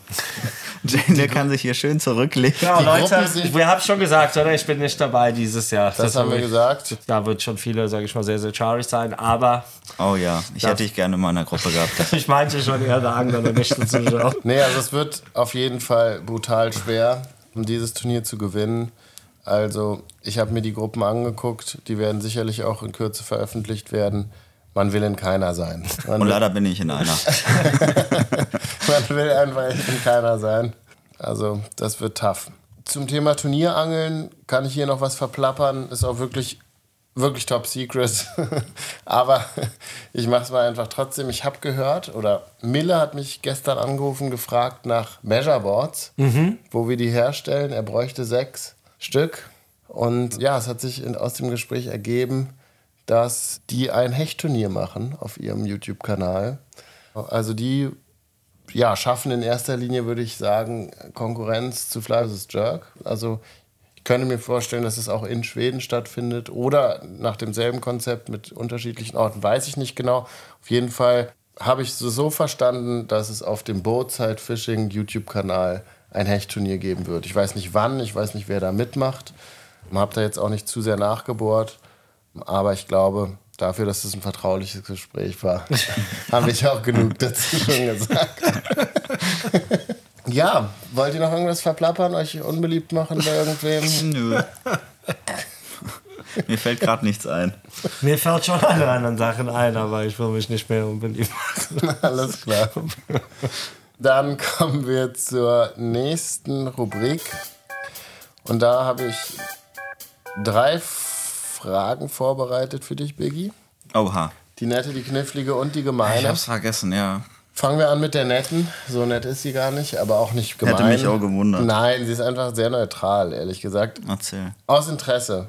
Der kann sich hier schön zurücklegen. Ja, Leute, wir haben schon gesagt, oder? Ich bin nicht dabei dieses Jahr. Das haben wir gesagt. Da wird schon viele, sage ich mal, sehr, sehr traurig sein, aber... Oh ja, ich hätte dich gerne in meiner Gruppe gehabt. Ich meinte schon eher der Angler, der nicht dazu schaut. Nee, also es wird auf jeden Fall brutal schwer, um dieses Turnier zu gewinnen. Also ich habe mir die Gruppen angeguckt, die werden sicherlich auch in Kürze veröffentlicht werden. Man will in keiner sein. Und leider bin ich in einer. Man will einfach in keiner sein. Also das wird tough. Zum Thema Turnierangeln kann ich hier noch was verplappern. Ist auch wirklich top secret. Aber ich mache es mal einfach trotzdem. Ich habe gehört, oder Mille hat mich gestern angerufen, gefragt nach Measureboards, wo wir die herstellen. Er bräuchte 6 Stück. Und ja, es hat sich aus dem Gespräch ergeben, dass die ein Hechtturnier machen auf ihrem YouTube-Kanal. Also die schaffen in erster Linie, würde ich sagen, Konkurrenz zu Fly vs. Jerk. Also ich könnte mir vorstellen, dass es auch in Schweden stattfindet oder nach demselben Konzept mit unterschiedlichen Orten, weiß ich nicht genau. Auf jeden Fall habe ich so verstanden, dass es auf dem Boatside Fishing YouTube-Kanal ein Hechtturnier geben wird. Ich weiß nicht wann, ich weiß nicht, wer da mitmacht. Ich habe da jetzt auch nicht zu sehr nachgebohrt, aber ich glaube, dafür, dass es ein vertrauliches Gespräch war, habe ich auch genug dazu schon gesagt. Ja, wollt ihr noch irgendwas verplappern, euch unbeliebt machen bei irgendwem? Nö. Mir fällt gerade nichts ein. Mir fällt schon alle anderen Sachen ein, aber ich will mich nicht mehr unbeliebt machen. Alles klar. Dann kommen wir zur nächsten Rubrik. Und da habe ich 3 Fragen vorbereitet für dich, Biggie. Oha. Die nette, die knifflige und die gemeine. Ich hab's vergessen, ja. Fangen wir an mit der netten. So nett ist sie gar nicht, aber auch nicht gemein. Hätte mich auch gewundert. Nein, sie ist einfach sehr neutral, ehrlich gesagt. Erzähl. Aus Interesse.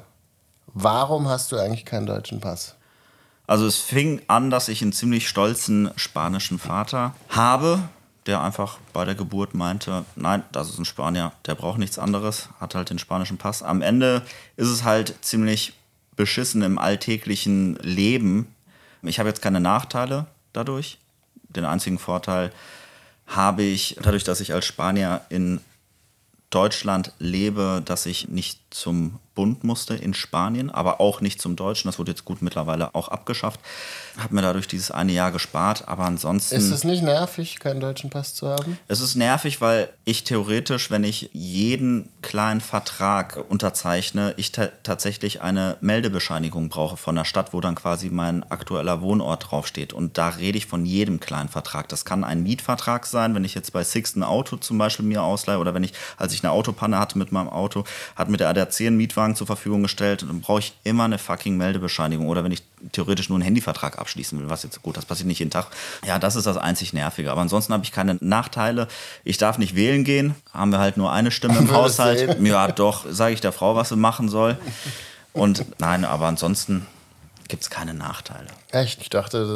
Warum hast du eigentlich keinen deutschen Pass? Also es fing an, dass ich einen ziemlich stolzen spanischen Vater habe, der einfach bei der Geburt meinte, nein, das ist ein Spanier, der braucht nichts anderes, hat halt den spanischen Pass. Am Ende ist es halt ziemlich beschissen im alltäglichen Leben. Ich habe jetzt keine Nachteile dadurch. Den einzigen Vorteil habe ich dadurch, dass ich als Spanier in Deutschland lebe, dass ich nicht zum Bund musste in Spanien, aber auch nicht zum Deutschen. Das wurde jetzt gut mittlerweile auch abgeschafft. Habe mir dadurch dieses eine Jahr gespart, aber ansonsten... Ist es nicht nervig, keinen deutschen Pass zu haben? Es ist nervig, weil ich theoretisch, wenn ich jeden kleinen Vertrag unterzeichne, ich tatsächlich eine Meldebescheinigung brauche von der Stadt, wo dann quasi mein aktueller Wohnort draufsteht. Und da rede ich von jedem kleinen Vertrag. Das kann ein Mietvertrag sein, wenn ich jetzt bei Sixt ein Auto zum Beispiel mir ausleihe oder wenn ich, als ich eine Autopanne hatte mit meinem Auto, hat mir der ADAC einen Mietwagen zur Verfügung gestellt und dann brauche ich immer eine fucking Meldebescheinigung. Oder wenn ich theoretisch nur einen Handyvertrag abschließen will, was jetzt gut, das passiert nicht jeden Tag. Ja, das ist das einzig Nervige. Aber ansonsten habe ich keine Nachteile. Ich darf nicht wählen gehen. Haben wir halt nur eine Stimme im Haushalt. Ja, doch, sage ich der Frau, was sie machen soll. Und nein, aber ansonsten gibt es keine Nachteile. Echt? Ich dachte,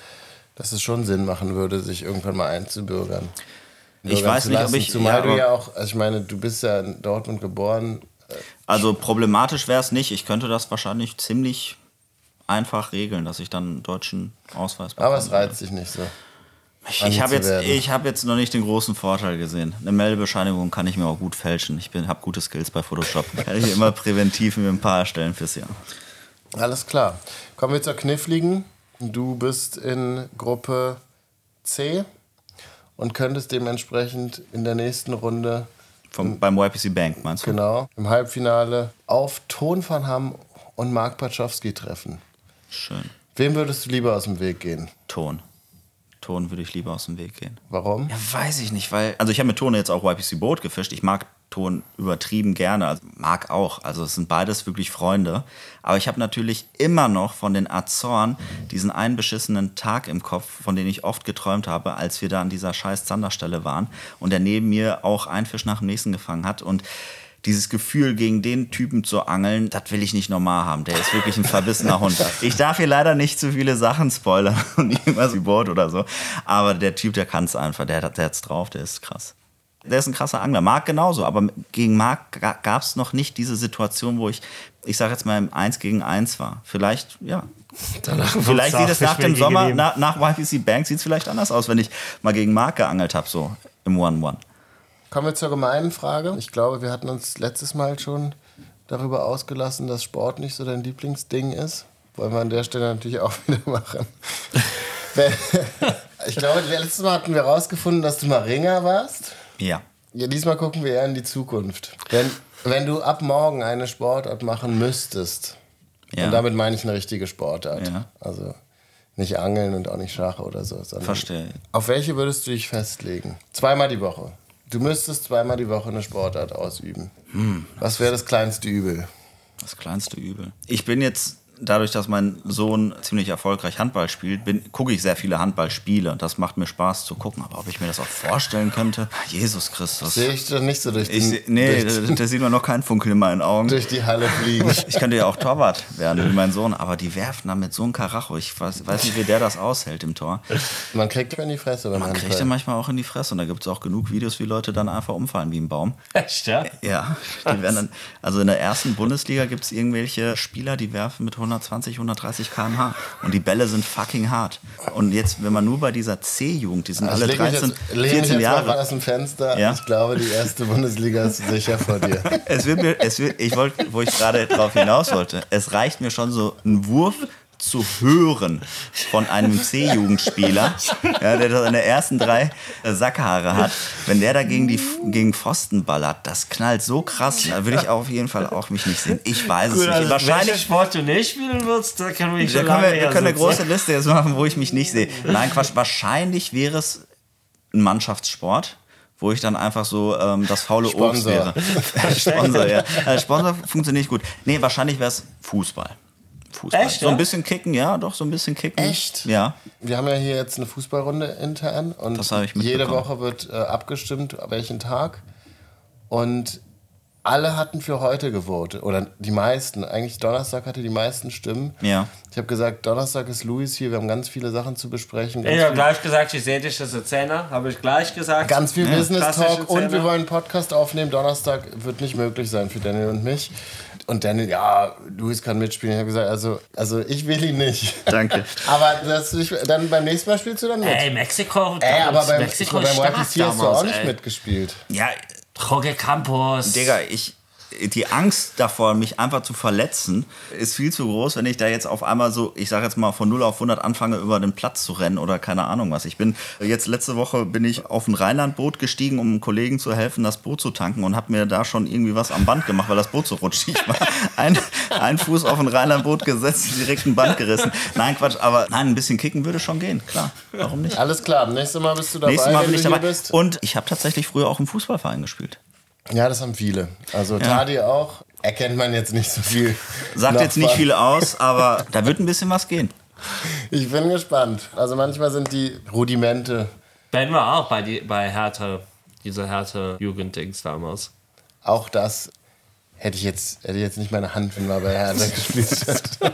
dass es schon Sinn machen würde, sich irgendwann mal einzubürgern. Ich weiß nicht, ob ich... Zumal du ja auch, also ich meine, du bist ja in Dortmund geboren. Also problematisch wäre es nicht. Ich könnte das wahrscheinlich ziemlich einfach regeln, dass ich dann einen deutschen Ausweis bekomme. Aber es reizt dich nicht so. Ich habe jetzt noch nicht den großen Vorteil gesehen. Eine Meldebescheinigung kann ich mir auch gut fälschen. Ich habe gute Skills bei Photoshop. Kann ich immer präventiv mir ein paar erstellen fürs Jahr. Alles klar. Kommen wir zur kniffligen. Du bist in Gruppe C und könntest dementsprechend in der nächsten Runde Beim YPC Bank, meinst du? genau im Halbfinale auf Ton van Ham und Mark Paczowski treffen. Schön. Wem würdest du lieber aus dem Weg gehen? Ton würde ich lieber aus dem Weg gehen. Warum? Ja, weiß ich nicht, weil... Also ich habe mit Ton jetzt auch YPC Boot gefischt. Ich mag Ton übertrieben gerne, also mag auch. Also es sind beides wirklich Freunde. Aber ich habe natürlich immer noch von den Azoren diesen einen beschissenen Tag im Kopf, von dem ich oft geträumt habe, als wir da an dieser scheiß Zanderstelle waren und der neben mir auch einen Fisch nach dem nächsten gefangen hat. Und dieses Gefühl, gegen den Typen zu angeln, das will ich nicht normal haben. Der ist wirklich ein verbissener Hund. Ich darf hier leider nicht zu viele Sachen spoilern und irgendwas wie Board oder so. Aber der Typ, der kann es einfach. Der hat's drauf, der ist krass. Der ist ein krasser Angler. Marc genauso. Aber gegen Marc gab es noch nicht diese Situation, wo ich sage jetzt mal, im 1 gegen 1 war. Vielleicht, ja. Vielleicht sieht es nach dem Sommer, nach YPC Bank, sieht es vielleicht anders aus, wenn ich mal gegen Marc geangelt habe, so im 1-1. Kommen wir zur gemeinen Frage. Ich glaube, wir hatten uns letztes Mal schon darüber ausgelassen, dass Sport nicht so dein Lieblingsding ist. Wollen wir an der Stelle natürlich auch wieder machen. Ich glaube, letztes Mal hatten wir rausgefunden, dass du mal Ringer warst. Ja. Ja, diesmal gucken wir eher in die Zukunft. Wenn du ab morgen eine Sportart machen müsstest, Ja. und damit meine ich eine richtige Sportart, Ja. also nicht Angeln und auch nicht Schach oder so, sondern Verstehe. auf welche würdest du dich festlegen? 2-mal die Woche. Du müsstest 2-mal die Woche eine Sportart ausüben. Was wäre das kleinste Übel? Das kleinste Übel. Ich bin jetzt dadurch, dass mein Sohn ziemlich erfolgreich Handball spielt, gucke ich sehr viele Handballspiele. Das macht mir Spaß zu gucken. Aber ob ich mir das auch vorstellen könnte, Jesus Christus. Sehe ich doch nicht so durch da sieht man noch keinen Funkel in meinen Augen. durch die Halle fliegen. Ich könnte ja auch Torwart werden wie mein Sohn, aber die werfen dann mit so einem Karacho. Ich weiß nicht, wie der das aushält im Tor. Man kriegt in die Fresse beim Man kriegt ja manchmal auch in die Fresse. Und da gibt es auch genug Videos, wie Leute dann einfach umfallen wie ein Baum. Echt, ja? Ja, die werden dann, also in der ersten Bundesliga gibt es irgendwelche Spieler, die werfen mit 120, 130 km/h. Und die Bälle sind fucking hart. Und jetzt, wenn man nur bei dieser C-Jugend, die sind alle 13, 14 Jahre. Mal aus dem Fenster. Ja? Ich glaube, die erste Bundesliga ist sicher vor dir. Wo ich gerade drauf hinaus wollte, es reicht mir schon so ein Wurf zu hören von einem C-Jugendspieler, ja, der seine ersten 3 Sackhaare hat. Wenn der da gegen Pfosten ballert, das knallt so krass, da würde ich auf jeden Fall auch mich nicht sehen. Ich weiß es nicht. Also Wahrscheinlich Sport du nicht spielen würdest, da können wir wir können eine große Liste jetzt machen, wo ich mich nicht sehe. Nein, Quatsch. Wahrscheinlich wäre es ein Mannschaftssport, wo ich dann einfach so das faule Obst wäre. Sponsor, ja. Sponsor funktioniert gut. Nee, wahrscheinlich wäre es Fußball. Echt, so ein bisschen kicken, ja, doch, so ein bisschen kicken. Echt? Ja. Wir haben ja hier jetzt eine Fußballrunde intern und Das habe ich jede mitbekommen. Woche wird abgestimmt, welchen Tag. Und alle hatten für heute gewotet. Oder die meisten. Eigentlich Donnerstag hatte die meisten Stimmen. Ja. Ich habe gesagt, Donnerstag ist Luis hier. Wir haben ganz viele Sachen zu besprechen. Ich habe gleich gesagt, ich sehe dich als Erzähler, habe ich gleich gesagt. Ganz viel Business Klassische Talk und Szene. wir wollen einen Podcast aufnehmen. Donnerstag wird nicht möglich sein für Daniel und mich. Und Daniel, ja, Luis kann mitspielen. Ich habe gesagt, also ich will ihn nicht. Danke. Aber dann beim nächsten Mal spielst du dann mit. Ey, Mexiko. Aber beim Mexiko YPC stark hast du auch damals, nicht ey. mitgespielt. Ja, Jorge Campos. Digga, die Angst davor, mich einfach zu verletzen, ist viel zu groß, wenn ich da jetzt auf einmal so, ich sag jetzt mal von 0 auf 100 anfange, über den Platz zu rennen oder keine Ahnung was. Letzte Woche bin ich auf ein Rheinlandboot gestiegen, um einem Kollegen zu helfen, das Boot zu tanken und habe mir da schon irgendwie was am Band gemacht, weil das Boot so rutschig war. Ein Fuß auf ein Rheinlandboot gesetzt, direkt ein Band gerissen. Nein, Quatsch, aber nein, ein bisschen kicken würde schon gehen, klar. Warum nicht? Alles klar, nächstes Mal bist du dabei, Nächstes Mal bin wenn ich du hier dabei. bist. Und ich habe tatsächlich früher auch im Fußballverein gespielt. Ja, das haben viele. Also Tadi auch. Erkennt man jetzt nicht so viel. Sagt jetzt nicht viel aus, aber da wird ein bisschen was gehen. Ich bin gespannt. Also manchmal sind die Rudimente. Ben war auch bei Hertha, dieser Hertha-Jugenddings damals. Auch das hätte ich jetzt nicht meine Hand, wenn man bei Hertha gespielt hat.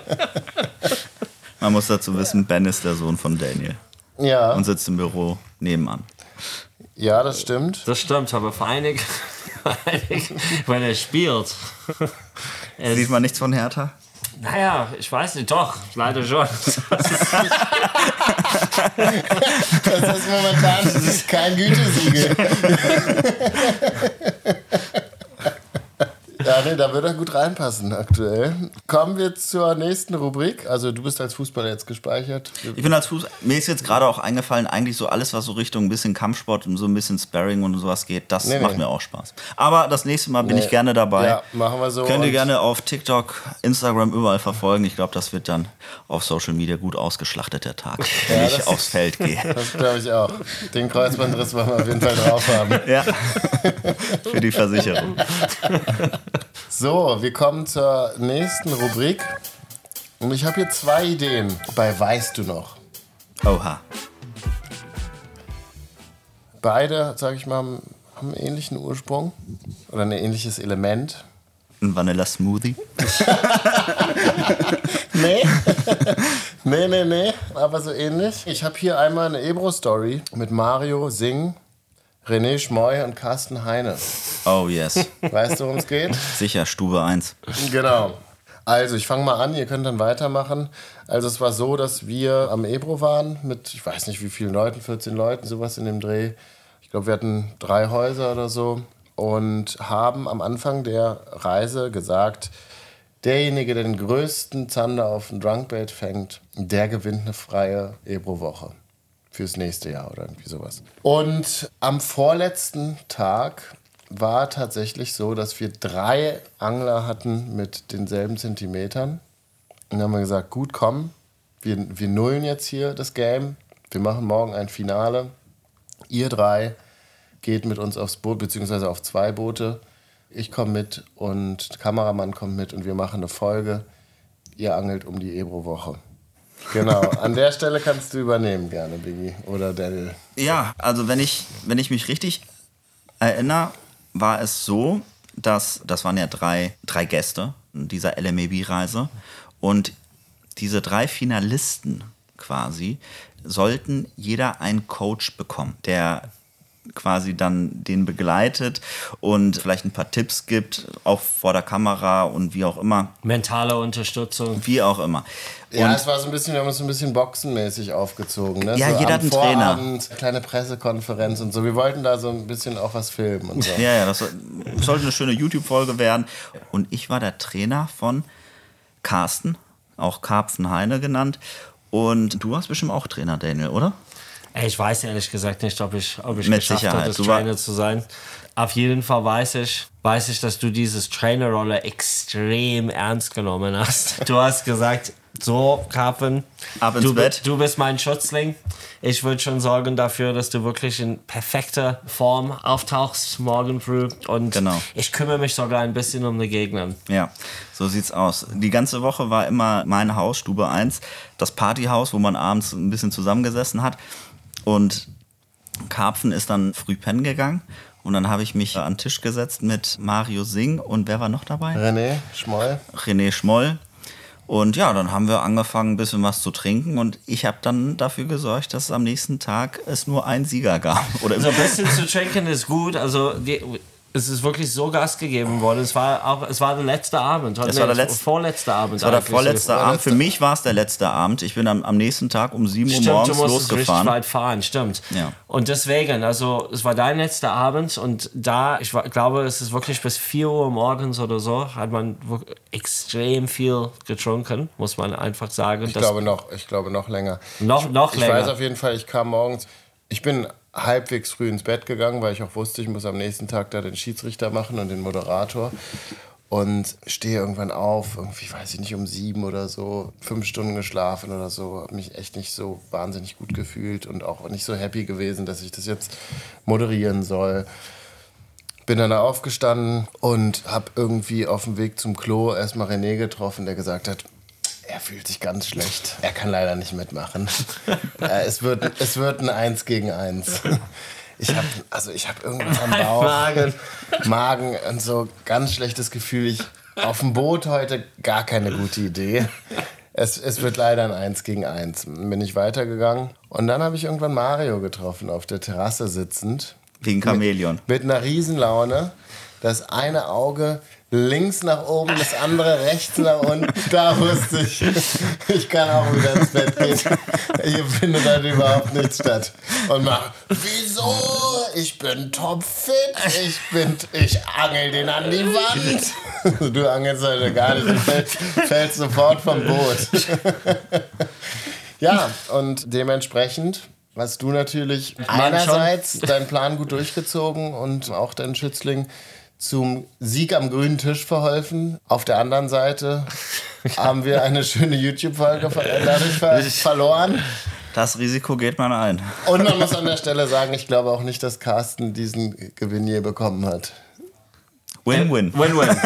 Man muss dazu wissen, Ben ist der Sohn von Daniel Ja, und sitzt im Büro nebenan. ja, das stimmt. Das stimmt, aber vor einigen, wenn er spielt. Sieht man nichts von Hertha? Naja, ich weiß nicht, doch, leider schon. Das ist momentan kein Gütesiegel. Ja, nee, da würde er gut reinpassen aktuell. Kommen wir zur nächsten Rubrik. Also du bist als Fußballer jetzt gespeichert. Ich bin als Fußballer, mir ist jetzt gerade auch eingefallen, eigentlich so alles, was so Richtung ein bisschen Kampfsport und so ein bisschen Sparring und sowas geht, das macht mir auch Spaß. Aber das nächste Mal bin ich gerne dabei. Ja, machen wir so. Könnt ihr Und gerne auf TikTok, Instagram überall verfolgen. Ich glaube, das wird dann auf Social Media gut ausgeschlachtet, der Tag, wenn ich das- aufs Feld gehe. Das glaube ich auch. Den Kreuzbandriss wollen wir auf jeden Fall drauf haben. Ja, für die Versicherung. So, wir kommen zur nächsten Rubrik. Und ich habe hier 2 Ideen bei Weißt du noch? Oha. Beide, sage ich mal, haben einen ähnlichen Ursprung oder ein ähnliches Element. Ein Vanilla-Smoothie. Nee. nee, aber so ähnlich. Ich habe hier einmal eine Ebro-Story mit Mario Singh, René Schmoy und Carsten Heine. Oh yes. Weißt du, worum es geht? Sicher, Stube 1. Genau. Also, ich fange mal an, ihr könnt dann weitermachen. Also, es war so, dass wir am Ebro waren mit, ich weiß nicht wie vielen Leuten, 14 Leuten, sowas in dem Dreh. Ich glaube, wir hatten 3 Häuser oder so und haben am Anfang der Reise gesagt, derjenige, der den größten Zander auf dem Drunkbait fängt, der gewinnt eine freie Ebro-Woche fürs nächste Jahr oder irgendwie sowas. Und am vorletzten Tag war tatsächlich so, dass wir 3 Angler hatten mit denselben Zentimetern. Und dann haben wir gesagt, gut, komm, wir nullen jetzt hier das Game. Wir machen morgen ein Finale. Ihr 3 geht mit uns aufs Boot, beziehungsweise auf 2 Boote. Ich komme mit und der Kameramann kommt mit und wir machen eine Folge ihr angelt um die Ebro-Woche. Genau, an der Stelle kannst du übernehmen gerne, Biggie oder Daniel. Ja, also wenn ich mich richtig erinnere, war es so, dass das waren ja drei Gäste dieser LMAB-Reise und diese 3 Finalisten quasi sollten jeder einen Coach bekommen, der quasi dann den begleitet und vielleicht ein paar Tipps gibt, auch vor der Kamera und wie auch immer. Mentale Unterstützung. Wie auch immer. Ja, Und es war so ein bisschen, wir haben uns so ein bisschen boxenmäßig aufgezogen. Ne? Ja, so jeder hat einen Trainer. Vorabend, kleine Pressekonferenz und so. Wir wollten da so ein bisschen auch was filmen und so. ja, das sollte eine schöne YouTube-Folge werden. Und ich war der Trainer von Carsten, auch Karpfenheine genannt. Und du warst bestimmt auch Trainer, Daniel, oder? Ich weiß ehrlich gesagt nicht, ob ich Mit geschafft Sicherheit. habe, das Trainer zu sein. Auf jeden Fall weiß ich, dass du dieses Trainerrolle extrem ernst genommen hast. Du hast gesagt, so, Karpfen, Ab ins Bett. Du bist mein Schützling. Ich würde schon sorgen dafür, dass du wirklich in perfekter Form auftauchst morgen früh. Und Genau. ich kümmere mich sogar ein bisschen um die Gegner. Ja, so sieht's aus. Die ganze Woche war immer mein Haus, Stube 1, das Partyhaus, wo man abends ein bisschen zusammengesessen hat. Und Karpfen ist dann früh pennen gegangen. Und dann habe ich mich an den Tisch gesetzt mit Mario Singh und wer war noch dabei? René Schmoll. Und ja, dann haben wir angefangen, ein bisschen was zu trinken und ich habe dann dafür gesorgt, dass am nächsten Tag es nur einen Sieger gab. Oder Also ein bisschen zu trinken ist gut, also es ist wirklich so Gas gegeben worden. Es war der letzte Abend. Es war der vorletzte Abend. Es war der vorletzte Abend. Für mich war es der letzte Abend. Ich bin am nächsten Tag um 7 Uhr morgens du musstest losgefahren. richtig weit fahren, stimmt. Ja. Und deswegen, also es war dein letzter Abend und glaube, es ist wirklich bis 4 Uhr morgens oder so, hat man extrem viel getrunken, muss man einfach sagen. Ich glaube noch länger. Noch länger. Ich weiß auf jeden Fall, ich kam morgens, ich bin halbwegs früh ins Bett gegangen, weil ich auch wusste, ich muss am nächsten Tag da den Schiedsrichter machen und den Moderator. Und stehe irgendwann auf, irgendwie, weiß ich nicht, um 7 oder so, 5 Stunden geschlafen oder so, habe mich echt nicht so wahnsinnig gut gefühlt und auch nicht so happy gewesen, dass ich das jetzt moderieren soll. Bin dann aufgestanden und habe irgendwie auf dem Weg zum Klo erstmal René getroffen, der gesagt hat, er fühlt sich ganz schlecht. Er kann leider nicht mitmachen. Es wird ein 1 gegen 1. Ich hab irgendwas am Bauch. Magen und so ganz schlechtes Gefühl. Auf dem Boot heute gar keine gute Idee. Es wird leider ein 1 gegen 1. Dann bin ich weitergegangen. Und dann habe ich irgendwann Mario getroffen, auf der Terrasse sitzend. Wie ein Chamäleon. Mit einer Riesenlaune. Das eine Auge links nach oben, das andere rechts nach unten. Da wusste ich kann auch wieder ins Bett gehen. Hier findet halt überhaupt nichts statt. Und mach, wieso? Ich bin topfit. Ich angel den an die Wand. Du angelst heute gar nicht. Du fällst sofort vom Boot. Ja, und dementsprechend hast du natürlich einerseits deinen Plan gut durchgezogen und auch deinen Schützling zum Sieg am grünen Tisch verholfen. Auf der anderen Seite haben wir eine schöne YouTube-Folge dadurch verloren. Das Risiko geht man ein. Und man muss an der Stelle sagen, ich glaube auch nicht, dass Carsten diesen Gewinn je bekommen hat. Win-win. Win-win.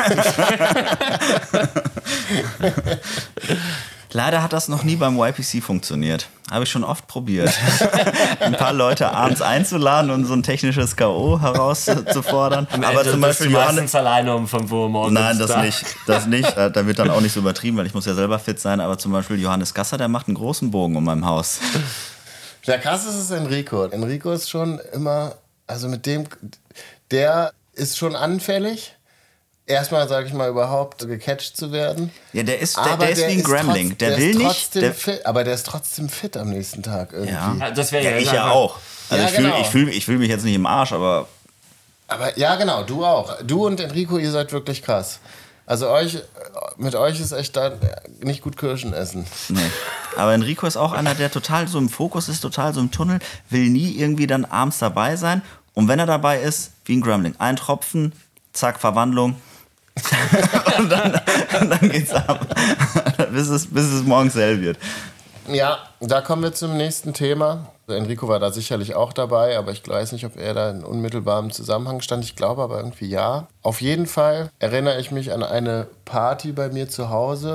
Leider hat das noch nie beim YPC funktioniert. Habe ich schon oft probiert. Ein paar Leute abends einzuladen und so ein technisches K.O. herauszufordern. Aber zum Beispiel meistens alleine um 5 Uhr morgens. Nein, das nicht. Da wird dann auch nicht so übertrieben, weil ich muss ja selber fit sein. Aber zum Beispiel Johannes Gasser, der macht einen großen Bogen um mein Haus. Der krass ist Enrico. Enrico ist schon immer, also mit dem, der ist schon anfällig. Erstmal, sage ich mal, überhaupt gecatcht zu werden. Ja, der ist wie ein Gremlin. Der will nicht. Aber der ist trotzdem fit am nächsten Tag irgendwie. Ja, das wäre ich ja auch. Also ja, genau. ich fühl mich jetzt nicht im Arsch, aber ja, genau, du auch. Du und Enrico, ihr seid wirklich krass. Also mit euch ist echt da nicht gut Kirschen essen. Nee. Aber Enrico ist auch einer, der total so im Fokus ist, total so im Tunnel, will nie irgendwie dann abends dabei sein. Und wenn er dabei ist, wie ein Gremlin. Ein Tropfen, zack, Verwandlung. Und dann geht's ab. bis es morgens hell wird. Ja, da kommen wir zum nächsten Thema. Enrico war da sicherlich auch dabei, aber ich weiß nicht, ob er da in unmittelbarem Zusammenhang stand. Ich glaube aber irgendwie ja. Auf jeden Fall erinnere ich mich an eine Party bei mir zu Hause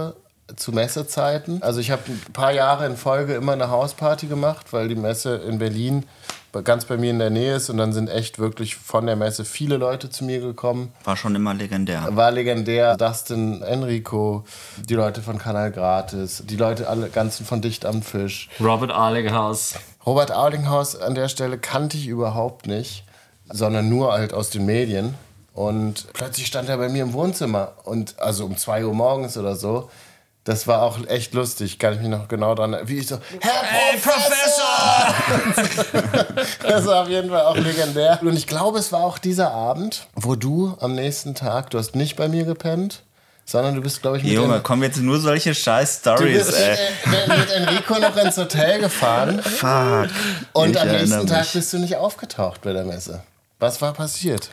zu Messezeiten. Also ich habe ein paar Jahre in Folge immer eine Hausparty gemacht, weil die Messe in Berlin ganz bei mir in der Nähe ist und dann sind echt wirklich von der Messe viele Leute zu mir gekommen. War schon immer legendär. War legendär. Dustin, Enrico, die Leute von Kanal Gratis, die Leute alle ganzen von Dicht am Fisch. Robert Arlinghaus. Robert Arlinghaus an der Stelle kannte ich überhaupt nicht, sondern nur halt aus den Medien. Und plötzlich stand er bei mir im Wohnzimmer und also um 2 Uhr morgens oder so. Das war auch echt lustig, kann ich mich noch genau dran erinnern. Wie ich so, Herr Professor! Das war auf jeden Fall auch legendär. Und ich glaube, es war auch dieser Abend, wo du am nächsten Tag, du hast nicht bei mir gepennt, sondern du bist, glaube ich, Junge, kommen jetzt nur solche scheiß Stories, ey. Mit Enrico noch ins Hotel gefahren. Fuck. Und am nächsten Tag bist du nicht aufgetaucht bei der Messe. Was war passiert?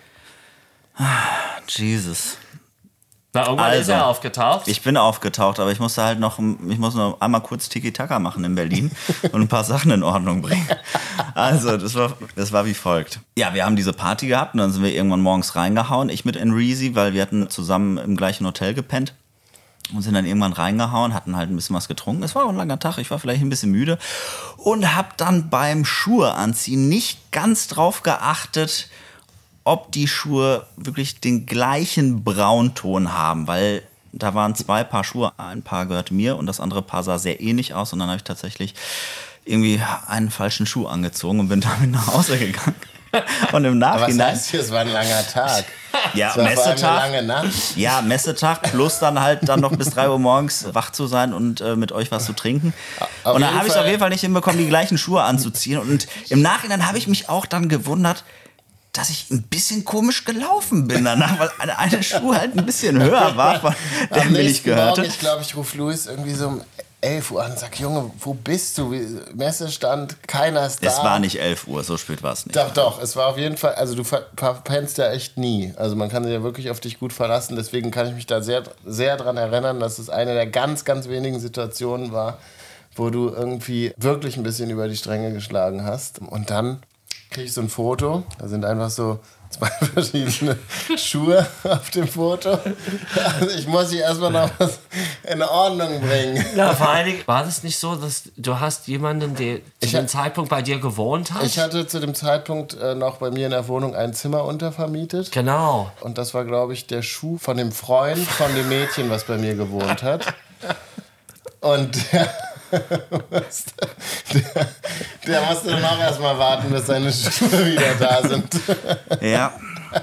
Jesus. Na, irgendwann ist er aufgetaucht. Ich bin aufgetaucht, aber ich muss noch einmal kurz Tiki-Taka machen in Berlin und ein paar Sachen in Ordnung bringen. Also, das war wie folgt. Ja, wir haben diese Party gehabt und dann sind wir irgendwann morgens reingehauen. Ich mit Enreezy, weil wir hatten zusammen im gleichen Hotel gepennt. Und sind dann irgendwann reingehauen, hatten halt ein bisschen was getrunken. Es war auch ein langer Tag, ich war vielleicht ein bisschen müde. Und hab dann beim Schuhe anziehen nicht ganz drauf geachtet, ob die Schuhe wirklich den gleichen Braunton haben, weil da waren 2 Paar Schuhe, ein Paar gehörte mir und das andere Paar sah sehr ähnlich aus und dann habe ich tatsächlich irgendwie einen falschen Schuh angezogen und bin damit nach Hause gegangen. Und im Nachhinein... Aber was heißt hier, es war ein langer Tag? Ja, Messetag. Eine lange Nacht. Ja, Messetag plus dann halt dann noch bis 3 Uhr morgens wach zu sein und mit euch was zu trinken. Und dann habe ich es auf jeden Fall nicht hinbekommen, die gleichen Schuhe anzuziehen. Und im Nachhinein habe ich mich auch dann gewundert, dass ich ein bisschen komisch gelaufen bin danach, weil eine Schuh halt ein bisschen höher war, von der mir nicht gehörte. Morgen, ich glaube, ich rufe Luis irgendwie so um 11 Uhr an und sage, Junge, wo bist du? Messestand, keiner ist da. Es war nicht 11 Uhr, so spät war es nicht. Doch, es war auf jeden Fall, also du verpennst ja echt nie. Also man kann sich ja wirklich auf dich gut verlassen, deswegen kann ich mich da sehr, sehr dran erinnern, dass es eine der ganz, ganz wenigen Situationen war, wo du irgendwie wirklich ein bisschen über die Stränge geschlagen hast. Und dann kriege ich so ein Foto, da sind einfach so 2 verschiedene Schuhe auf dem Foto. Also ich muss hier erstmal noch was in Ordnung bringen. Ja, vor allen Dingen, war das nicht so, dass du hast jemanden, der zu dem Zeitpunkt bei dir gewohnt hat? Ich hatte zu dem Zeitpunkt noch bei mir in der Wohnung ein Zimmer untervermietet. Genau. Und das war, glaube ich, der Schuh von dem Freund von dem Mädchen, was bei mir gewohnt hat. Und der musste dann auch erstmal warten, bis seine Schuhe wieder da sind. Ja,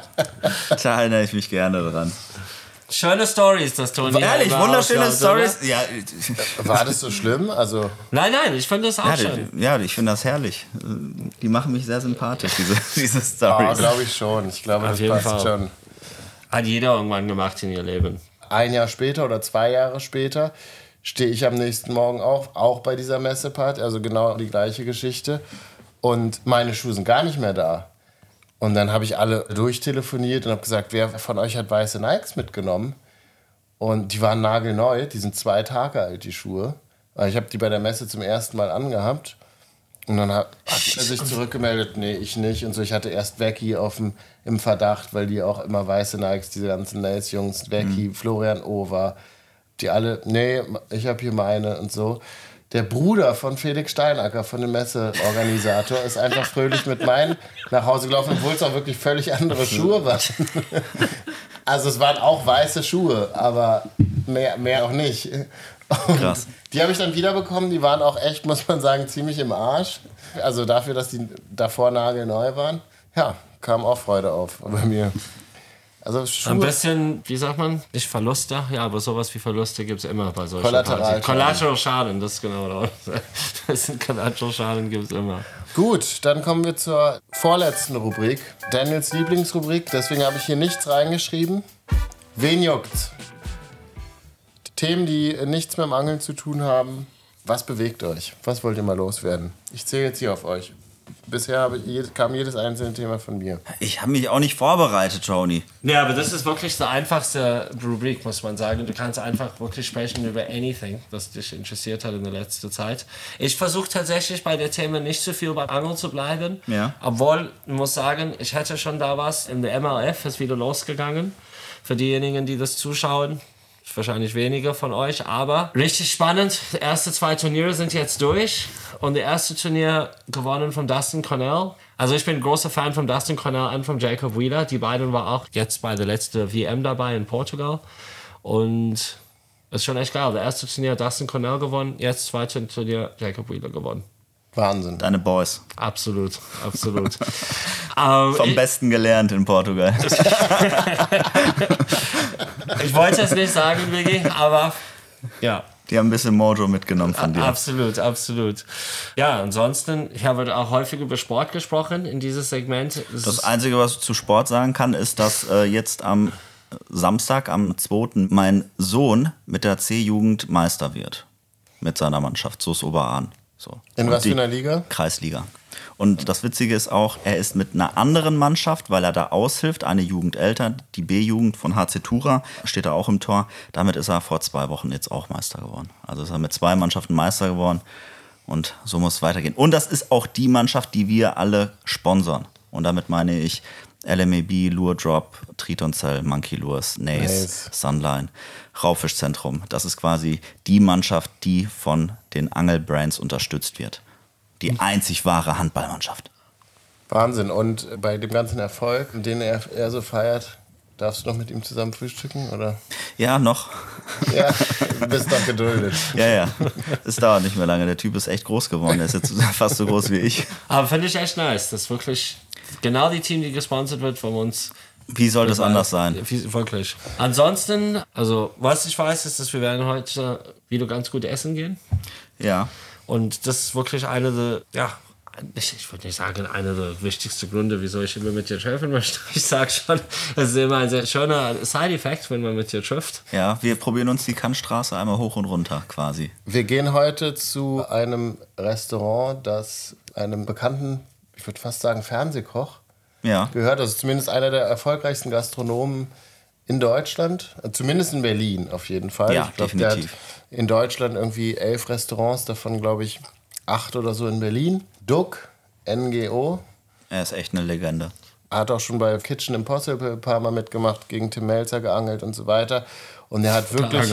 da erinnere ich mich gerne dran. Schöne Stories, das Toni. Ehrlich, wunderschöne Stories. Ja. War das so schlimm? Also Nein, ich finde das auch schön. Ja, ich finde das herrlich. Die machen mich sehr sympathisch, diese Stories. glaube ich schon. Ich glaube, Auf das jeden passt Fall. schon. Hat jeder irgendwann gemacht in ihr Leben. 1 Jahr später oder 2 Jahre später stehe ich am nächsten Morgen auf, auch bei dieser Messeparty, also genau die gleiche Geschichte. Und meine Schuhe sind gar nicht mehr da. Und dann habe ich alle durchtelefoniert und habe gesagt, wer von euch hat weiße Nikes mitgenommen? Und die waren nagelneu, die sind 2 Tage alt, die Schuhe. Ich habe die bei der Messe zum ersten Mal angehabt. Und dann hat er sich zurückgemeldet, nee, ich nicht. Und so, ich hatte erst Becky im Verdacht, weil die auch immer weiße Nikes, diese ganzen Nails-Jungs, Becky, Florian Over, die alle, nee, ich habe hier meine und so. Der Bruder von Felix Steinacker, von dem Messeorganisator, ist einfach fröhlich mit meinen nach Hause gelaufen, obwohl es auch wirklich völlig andere Schuhe waren. Also es waren auch weiße Schuhe, aber mehr auch nicht. Und Krass. Die habe ich dann wiederbekommen, die waren auch echt, muss man sagen, ziemlich im Arsch. Also dafür, dass die davor nagelneu waren, ja, kam auch Freude auf bei mir. Also Ein bisschen, wie sagt man, nicht Verluste, ja, aber sowas wie Verluste gibt es immer bei solchen Kollateralschaden. Kollateralschaden, das ist genau das. Kollateralschaden gibt es immer. Gut, dann kommen wir zur vorletzten Rubrik, Daniels Lieblingsrubrik. Deswegen habe ich hier nichts reingeschrieben. Wen juckt's? Themen, die nichts mit dem Angeln zu tun haben. Was bewegt euch? Was wollt ihr mal loswerden? Ich zähle jetzt hier auf euch. Bisher kam jedes einzelne Thema von mir. Ich habe mich auch nicht vorbereitet, Tony. Ja, aber das ist wirklich die einfachste Rubrik, muss man sagen. Du kannst einfach wirklich sprechen über anything, was dich interessiert hat in der letzten Zeit. Ich versuche tatsächlich bei der Thema nicht so viel beim Angeln zu bleiben. Ja. Obwohl, ich muss sagen, ich hätte schon da was. In der MLF ist wieder losgegangen. Für diejenigen, die das zuschauen, wahrscheinlich weniger von euch, aber richtig spannend. Die ersten 2 Turniere sind jetzt durch und das erste Turnier gewonnen von Dustin Cornell. Also ich bin ein großer Fan von Dustin Cornell und von Jacob Wheeler. Die beiden waren auch jetzt bei der letzten WM dabei in Portugal und es ist schon echt geil. Der erste Turnier Dustin Cornell gewonnen, jetzt zweite Turnier Jacob Wheeler gewonnen. Wahnsinn. Deine Boys. Absolut. Vom Besten gelernt in Portugal. Ich wollte es nicht sagen, Vicky, aber ja. Die haben ein bisschen Mojo mitgenommen von dir. Absolut. Ja, ansonsten, ich habe auch häufig über Sport gesprochen in diesem Segment. Das Einzige, was ich zu Sport sagen kann, ist, dass jetzt am Samstag, am 2. mein Sohn mit der C-Jugend Meister wird. Mit seiner Mannschaft, SuS Oberahn. So. In was für einer Liga? Kreisliga. Und das Witzige ist auch, er ist mit einer anderen Mannschaft, weil er da aushilft, eine Jugend älter, die B-Jugend von HC Tura, steht er auch im Tor. Damit ist er vor 2 Wochen jetzt auch Meister geworden. Also ist er mit 2 Mannschaften Meister geworden und so muss es weitergehen. Und das ist auch die Mannschaft, die wir alle sponsern. Und damit meine ich LMAB, Lure Drop, Triton Cell, Monkey Lures, Nace, Sunline, Raubfischzentrum. Das ist quasi die Mannschaft, die von den Angelbrands unterstützt wird. Die einzig wahre Handballmannschaft. Wahnsinn. Und bei dem ganzen Erfolg, den er so feiert, darfst du noch mit ihm zusammen frühstücken, oder? Ja, noch. Ja, du bist doch geduldet. Ja. Es dauert nicht mehr lange. Der Typ ist echt groß geworden. Er ist jetzt fast so groß wie ich. Aber finde ich echt nice. Das ist wirklich genau die Team, die gesponsert wird von uns. Wie soll das anders sein? Wirklich. Ansonsten, also was ich weiß, ist, dass wir werden heute wieder ganz gut essen gehen. Ja. Und das ist wirklich eine der, ja, ich würde nicht sagen, einer der wichtigsten Gründe, wieso ich immer mit dir treffen möchte. Ich sage schon, das ist immer ein sehr schöner Side-Effekt, wenn man mit dir trifft. Ja, wir probieren uns die Kantstraße einmal hoch und runter quasi. Wir gehen heute zu einem Restaurant, das einem bekannten, ich würde fast sagen Fernsehkoch, gehört. Also zumindest einer der erfolgreichsten Gastronomen in Deutschland, zumindest in Berlin auf jeden Fall. Ja, ich glaube, definitiv. der hat in Deutschland irgendwie 11 Restaurants, davon glaube ich 8 oder so in Berlin. Duck, NGO. Er ist echt eine Legende. Hat auch schon bei Kitchen Impossible ein paar Mal mitgemacht, gegen Tim Melzer geangelt und so weiter. Und er hat wirklich...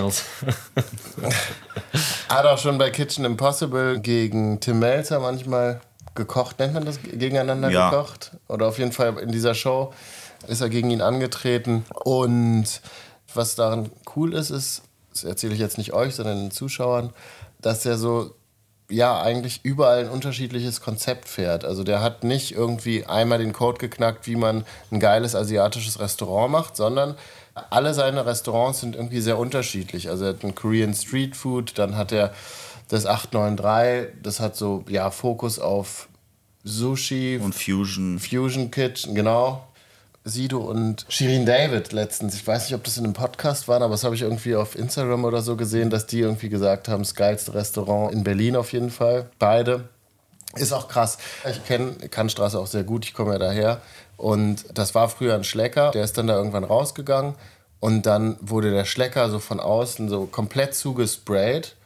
hat auch schon bei Kitchen Impossible gegen Tim Melzer manchmal gekocht. Nennt man das? Gegeneinander gekocht? Oder auf jeden Fall in dieser Show ist er gegen ihn angetreten. Und was daran cool ist, das erzähle ich jetzt nicht euch, sondern den Zuschauern, dass er so, ja, eigentlich überall ein unterschiedliches Konzept fährt. Also der hat nicht irgendwie einmal den Code geknackt, wie man ein geiles asiatisches Restaurant macht, sondern alle seine Restaurants sind irgendwie sehr unterschiedlich. Also er hat ein Korean Street Food, dann hat er das 893, das hat so, ja, Fokus auf Sushi. Und Fusion. Fusion Kitchen, genau. Sido und Shirin David letztens, ich weiß nicht, ob das in einem Podcast war, aber das habe ich irgendwie auf Instagram oder so gesehen, dass die irgendwie gesagt haben, das geilste Restaurant in Berlin auf jeden Fall. Beide. Ist auch krass. Ich kenne Kantstraße auch sehr gut, ich komme ja daher. Und das war früher ein Schlecker, der ist dann da irgendwann rausgegangen und dann wurde der Schlecker so von außen so komplett zugesprayt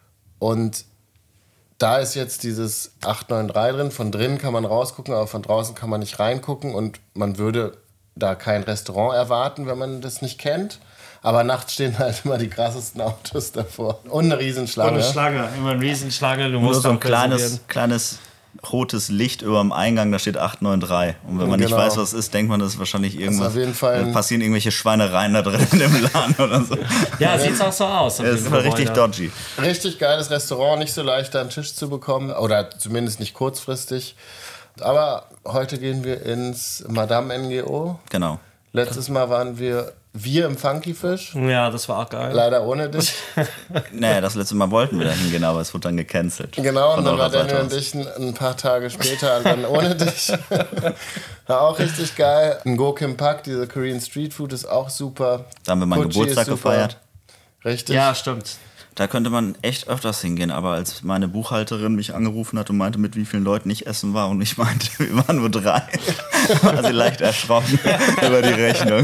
und da ist jetzt dieses 893 drin, von drinnen kann man rausgucken, aber von draußen kann man nicht reingucken und man würde da kein Restaurant erwarten, wenn man das nicht kennt. Aber nachts stehen halt immer die krassesten Autos davor. Und eine Riesenschlange. Und eine Schlange, immer eine Riesenschlange. Du Nur musst so ein auch kleines rotes Licht über dem Eingang, da steht 893. Und wenn man nicht weiß, was es ist, denkt man, das ist wahrscheinlich irgendwas. Das ist auf jeden Fall passieren irgendwelche Schweinereien da drin in dem Laden oder so. Ja, sieht auch so aus. Das ist mal richtig dodgy. Richtig geiles Restaurant, nicht so leicht an den Tisch zu bekommen. Oder zumindest nicht kurzfristig. Aber heute gehen wir ins Madame NGO. Genau. Letztes Mal waren wir im Funky Fish. Ja, das war auch geil. Leider ohne dich. Nee, das letzte Mal wollten wir da hingehen, aber es wurde dann gecancelt. Genau, und dann war Daniel und ich ein paar Tage später dann ohne dich. War auch richtig geil. Ein Go Kim Pak, diese Korean Street Food ist auch super. Da haben wir meinen Gucci Geburtstag gefeiert. Richtig. Ja, stimmt. Da könnte man echt öfters hingehen, aber als meine Buchhalterin mich angerufen hat und meinte, mit wie vielen Leuten ich essen war und ich meinte, wir waren nur 3, war sie leicht erschrocken über die Rechnung.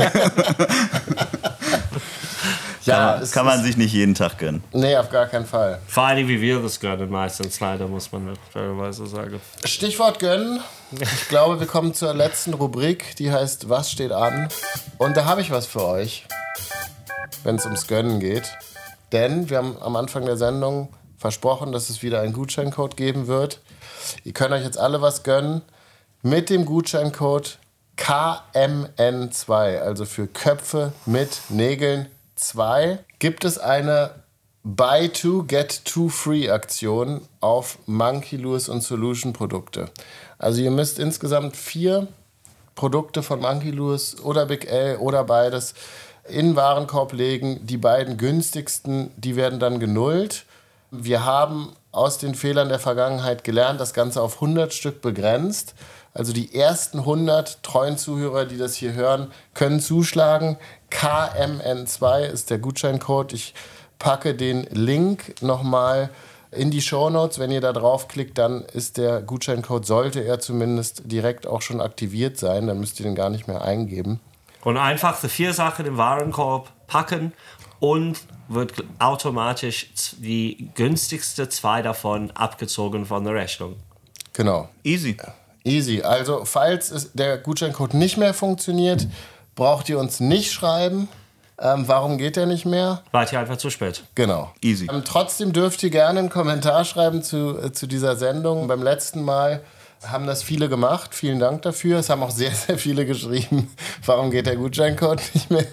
Ja, kann man sich nicht jeden Tag gönnen. Nee, auf gar keinen Fall. Vor allem, wie wir das gönnen meistens, leider, muss man fairerweise sagen. Stichwort gönnen. Ich glaube, wir kommen zur letzten Rubrik, die heißt Was steht an? Und da habe ich was für euch. wenn es ums Gönnen geht. Denn wir haben am Anfang der Sendung versprochen, dass es wieder einen Gutscheincode geben wird. Ihr könnt euch jetzt alle was gönnen mit dem Gutscheincode KMN2, also für Köpfe mit Nägeln 2, gibt es eine Buy 2, Get 2 Free Aktion auf Monkey Lures und Solution Produkte. Also ihr müsst insgesamt 4 Produkte von Monkey Lures oder Big L oder beides in den Warenkorb legen. Die beiden günstigsten, die werden dann genullt. Wir haben aus den Fehlern der Vergangenheit gelernt, das Ganze auf 100 Stück begrenzt. Also die ersten 100 treuen Zuhörer, die das hier hören, können zuschlagen. KMN2 ist der Gutscheincode. Ich packe den Link nochmal in die Shownotes. Wenn ihr da draufklickt, dann ist der Gutscheincode, sollte er zumindest direkt auch schon aktiviert sein. Dann müsst ihr den gar nicht mehr eingeben. Und einfach die 4 Sachen im Warenkorb packen und wird automatisch die günstigste 2 davon abgezogen von der Rechnung. Genau. Easy. Easy. Also, falls der Gutscheincode nicht mehr funktioniert, braucht ihr uns nicht schreiben. Warum geht der nicht mehr? Wart ihr einfach zu spät. Genau. Easy. Trotzdem dürft ihr gerne einen Kommentar schreiben zu dieser Sendung. Beim letzten Mal haben das viele gemacht. Vielen Dank dafür. Es haben auch sehr, sehr viele geschrieben, warum geht der Gutscheincode nicht mehr?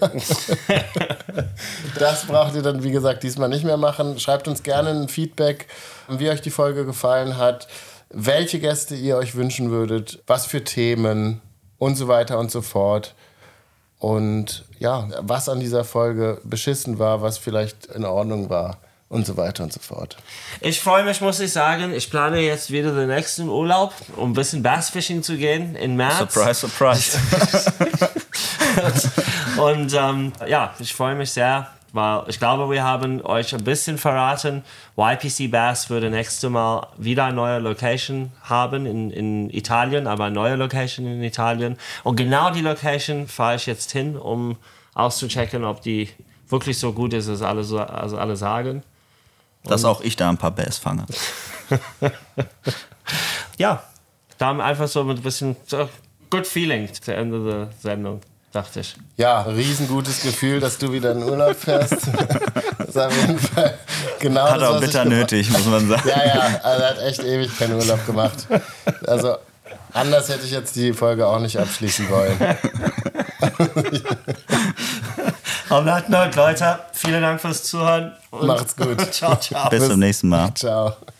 Das braucht ihr dann, wie gesagt, diesmal nicht mehr machen. Schreibt uns gerne ein Feedback, wie euch die Folge gefallen hat, welche Gäste ihr euch wünschen würdet, was für Themen und so weiter und so fort. Und ja, was an dieser Folge beschissen war, was vielleicht in Ordnung war und so weiter und so fort. Ich freue mich, muss ich sagen. Ich plane jetzt wieder den nächsten Urlaub, um ein bisschen Bassfishing zu gehen im März. Surprise, surprise. Und ja, ich freue mich sehr, weil ich glaube, wir haben euch ein bisschen verraten. YPC Bass würde nächstes Mal wieder eine neue Location haben in Italien, aber eine neue Location in Italien. Und genau die Location fahre ich jetzt hin, um auszuchecken, ob die wirklich so gut ist, als alle sagen. Dass auch ich da ein paar Bass fange. Ja, da haben wir einfach so mit ein bisschen so good feeling zu Ende der Sendung, dachte ich. Ja, riesengutes Gefühl, dass du wieder in Urlaub fährst. Das ist auf jeden Fall genau Hat das, auch was bitter nötig, muss man sagen. Ja, also er hat echt ewig keinen Urlaub gemacht. Also anders hätte ich jetzt die Folge auch nicht abschließen wollen. On that note, Leute, vielen Dank fürs Zuhören. Und Macht's gut. Ciao, ciao. Bis zum nächsten Mal. Ciao.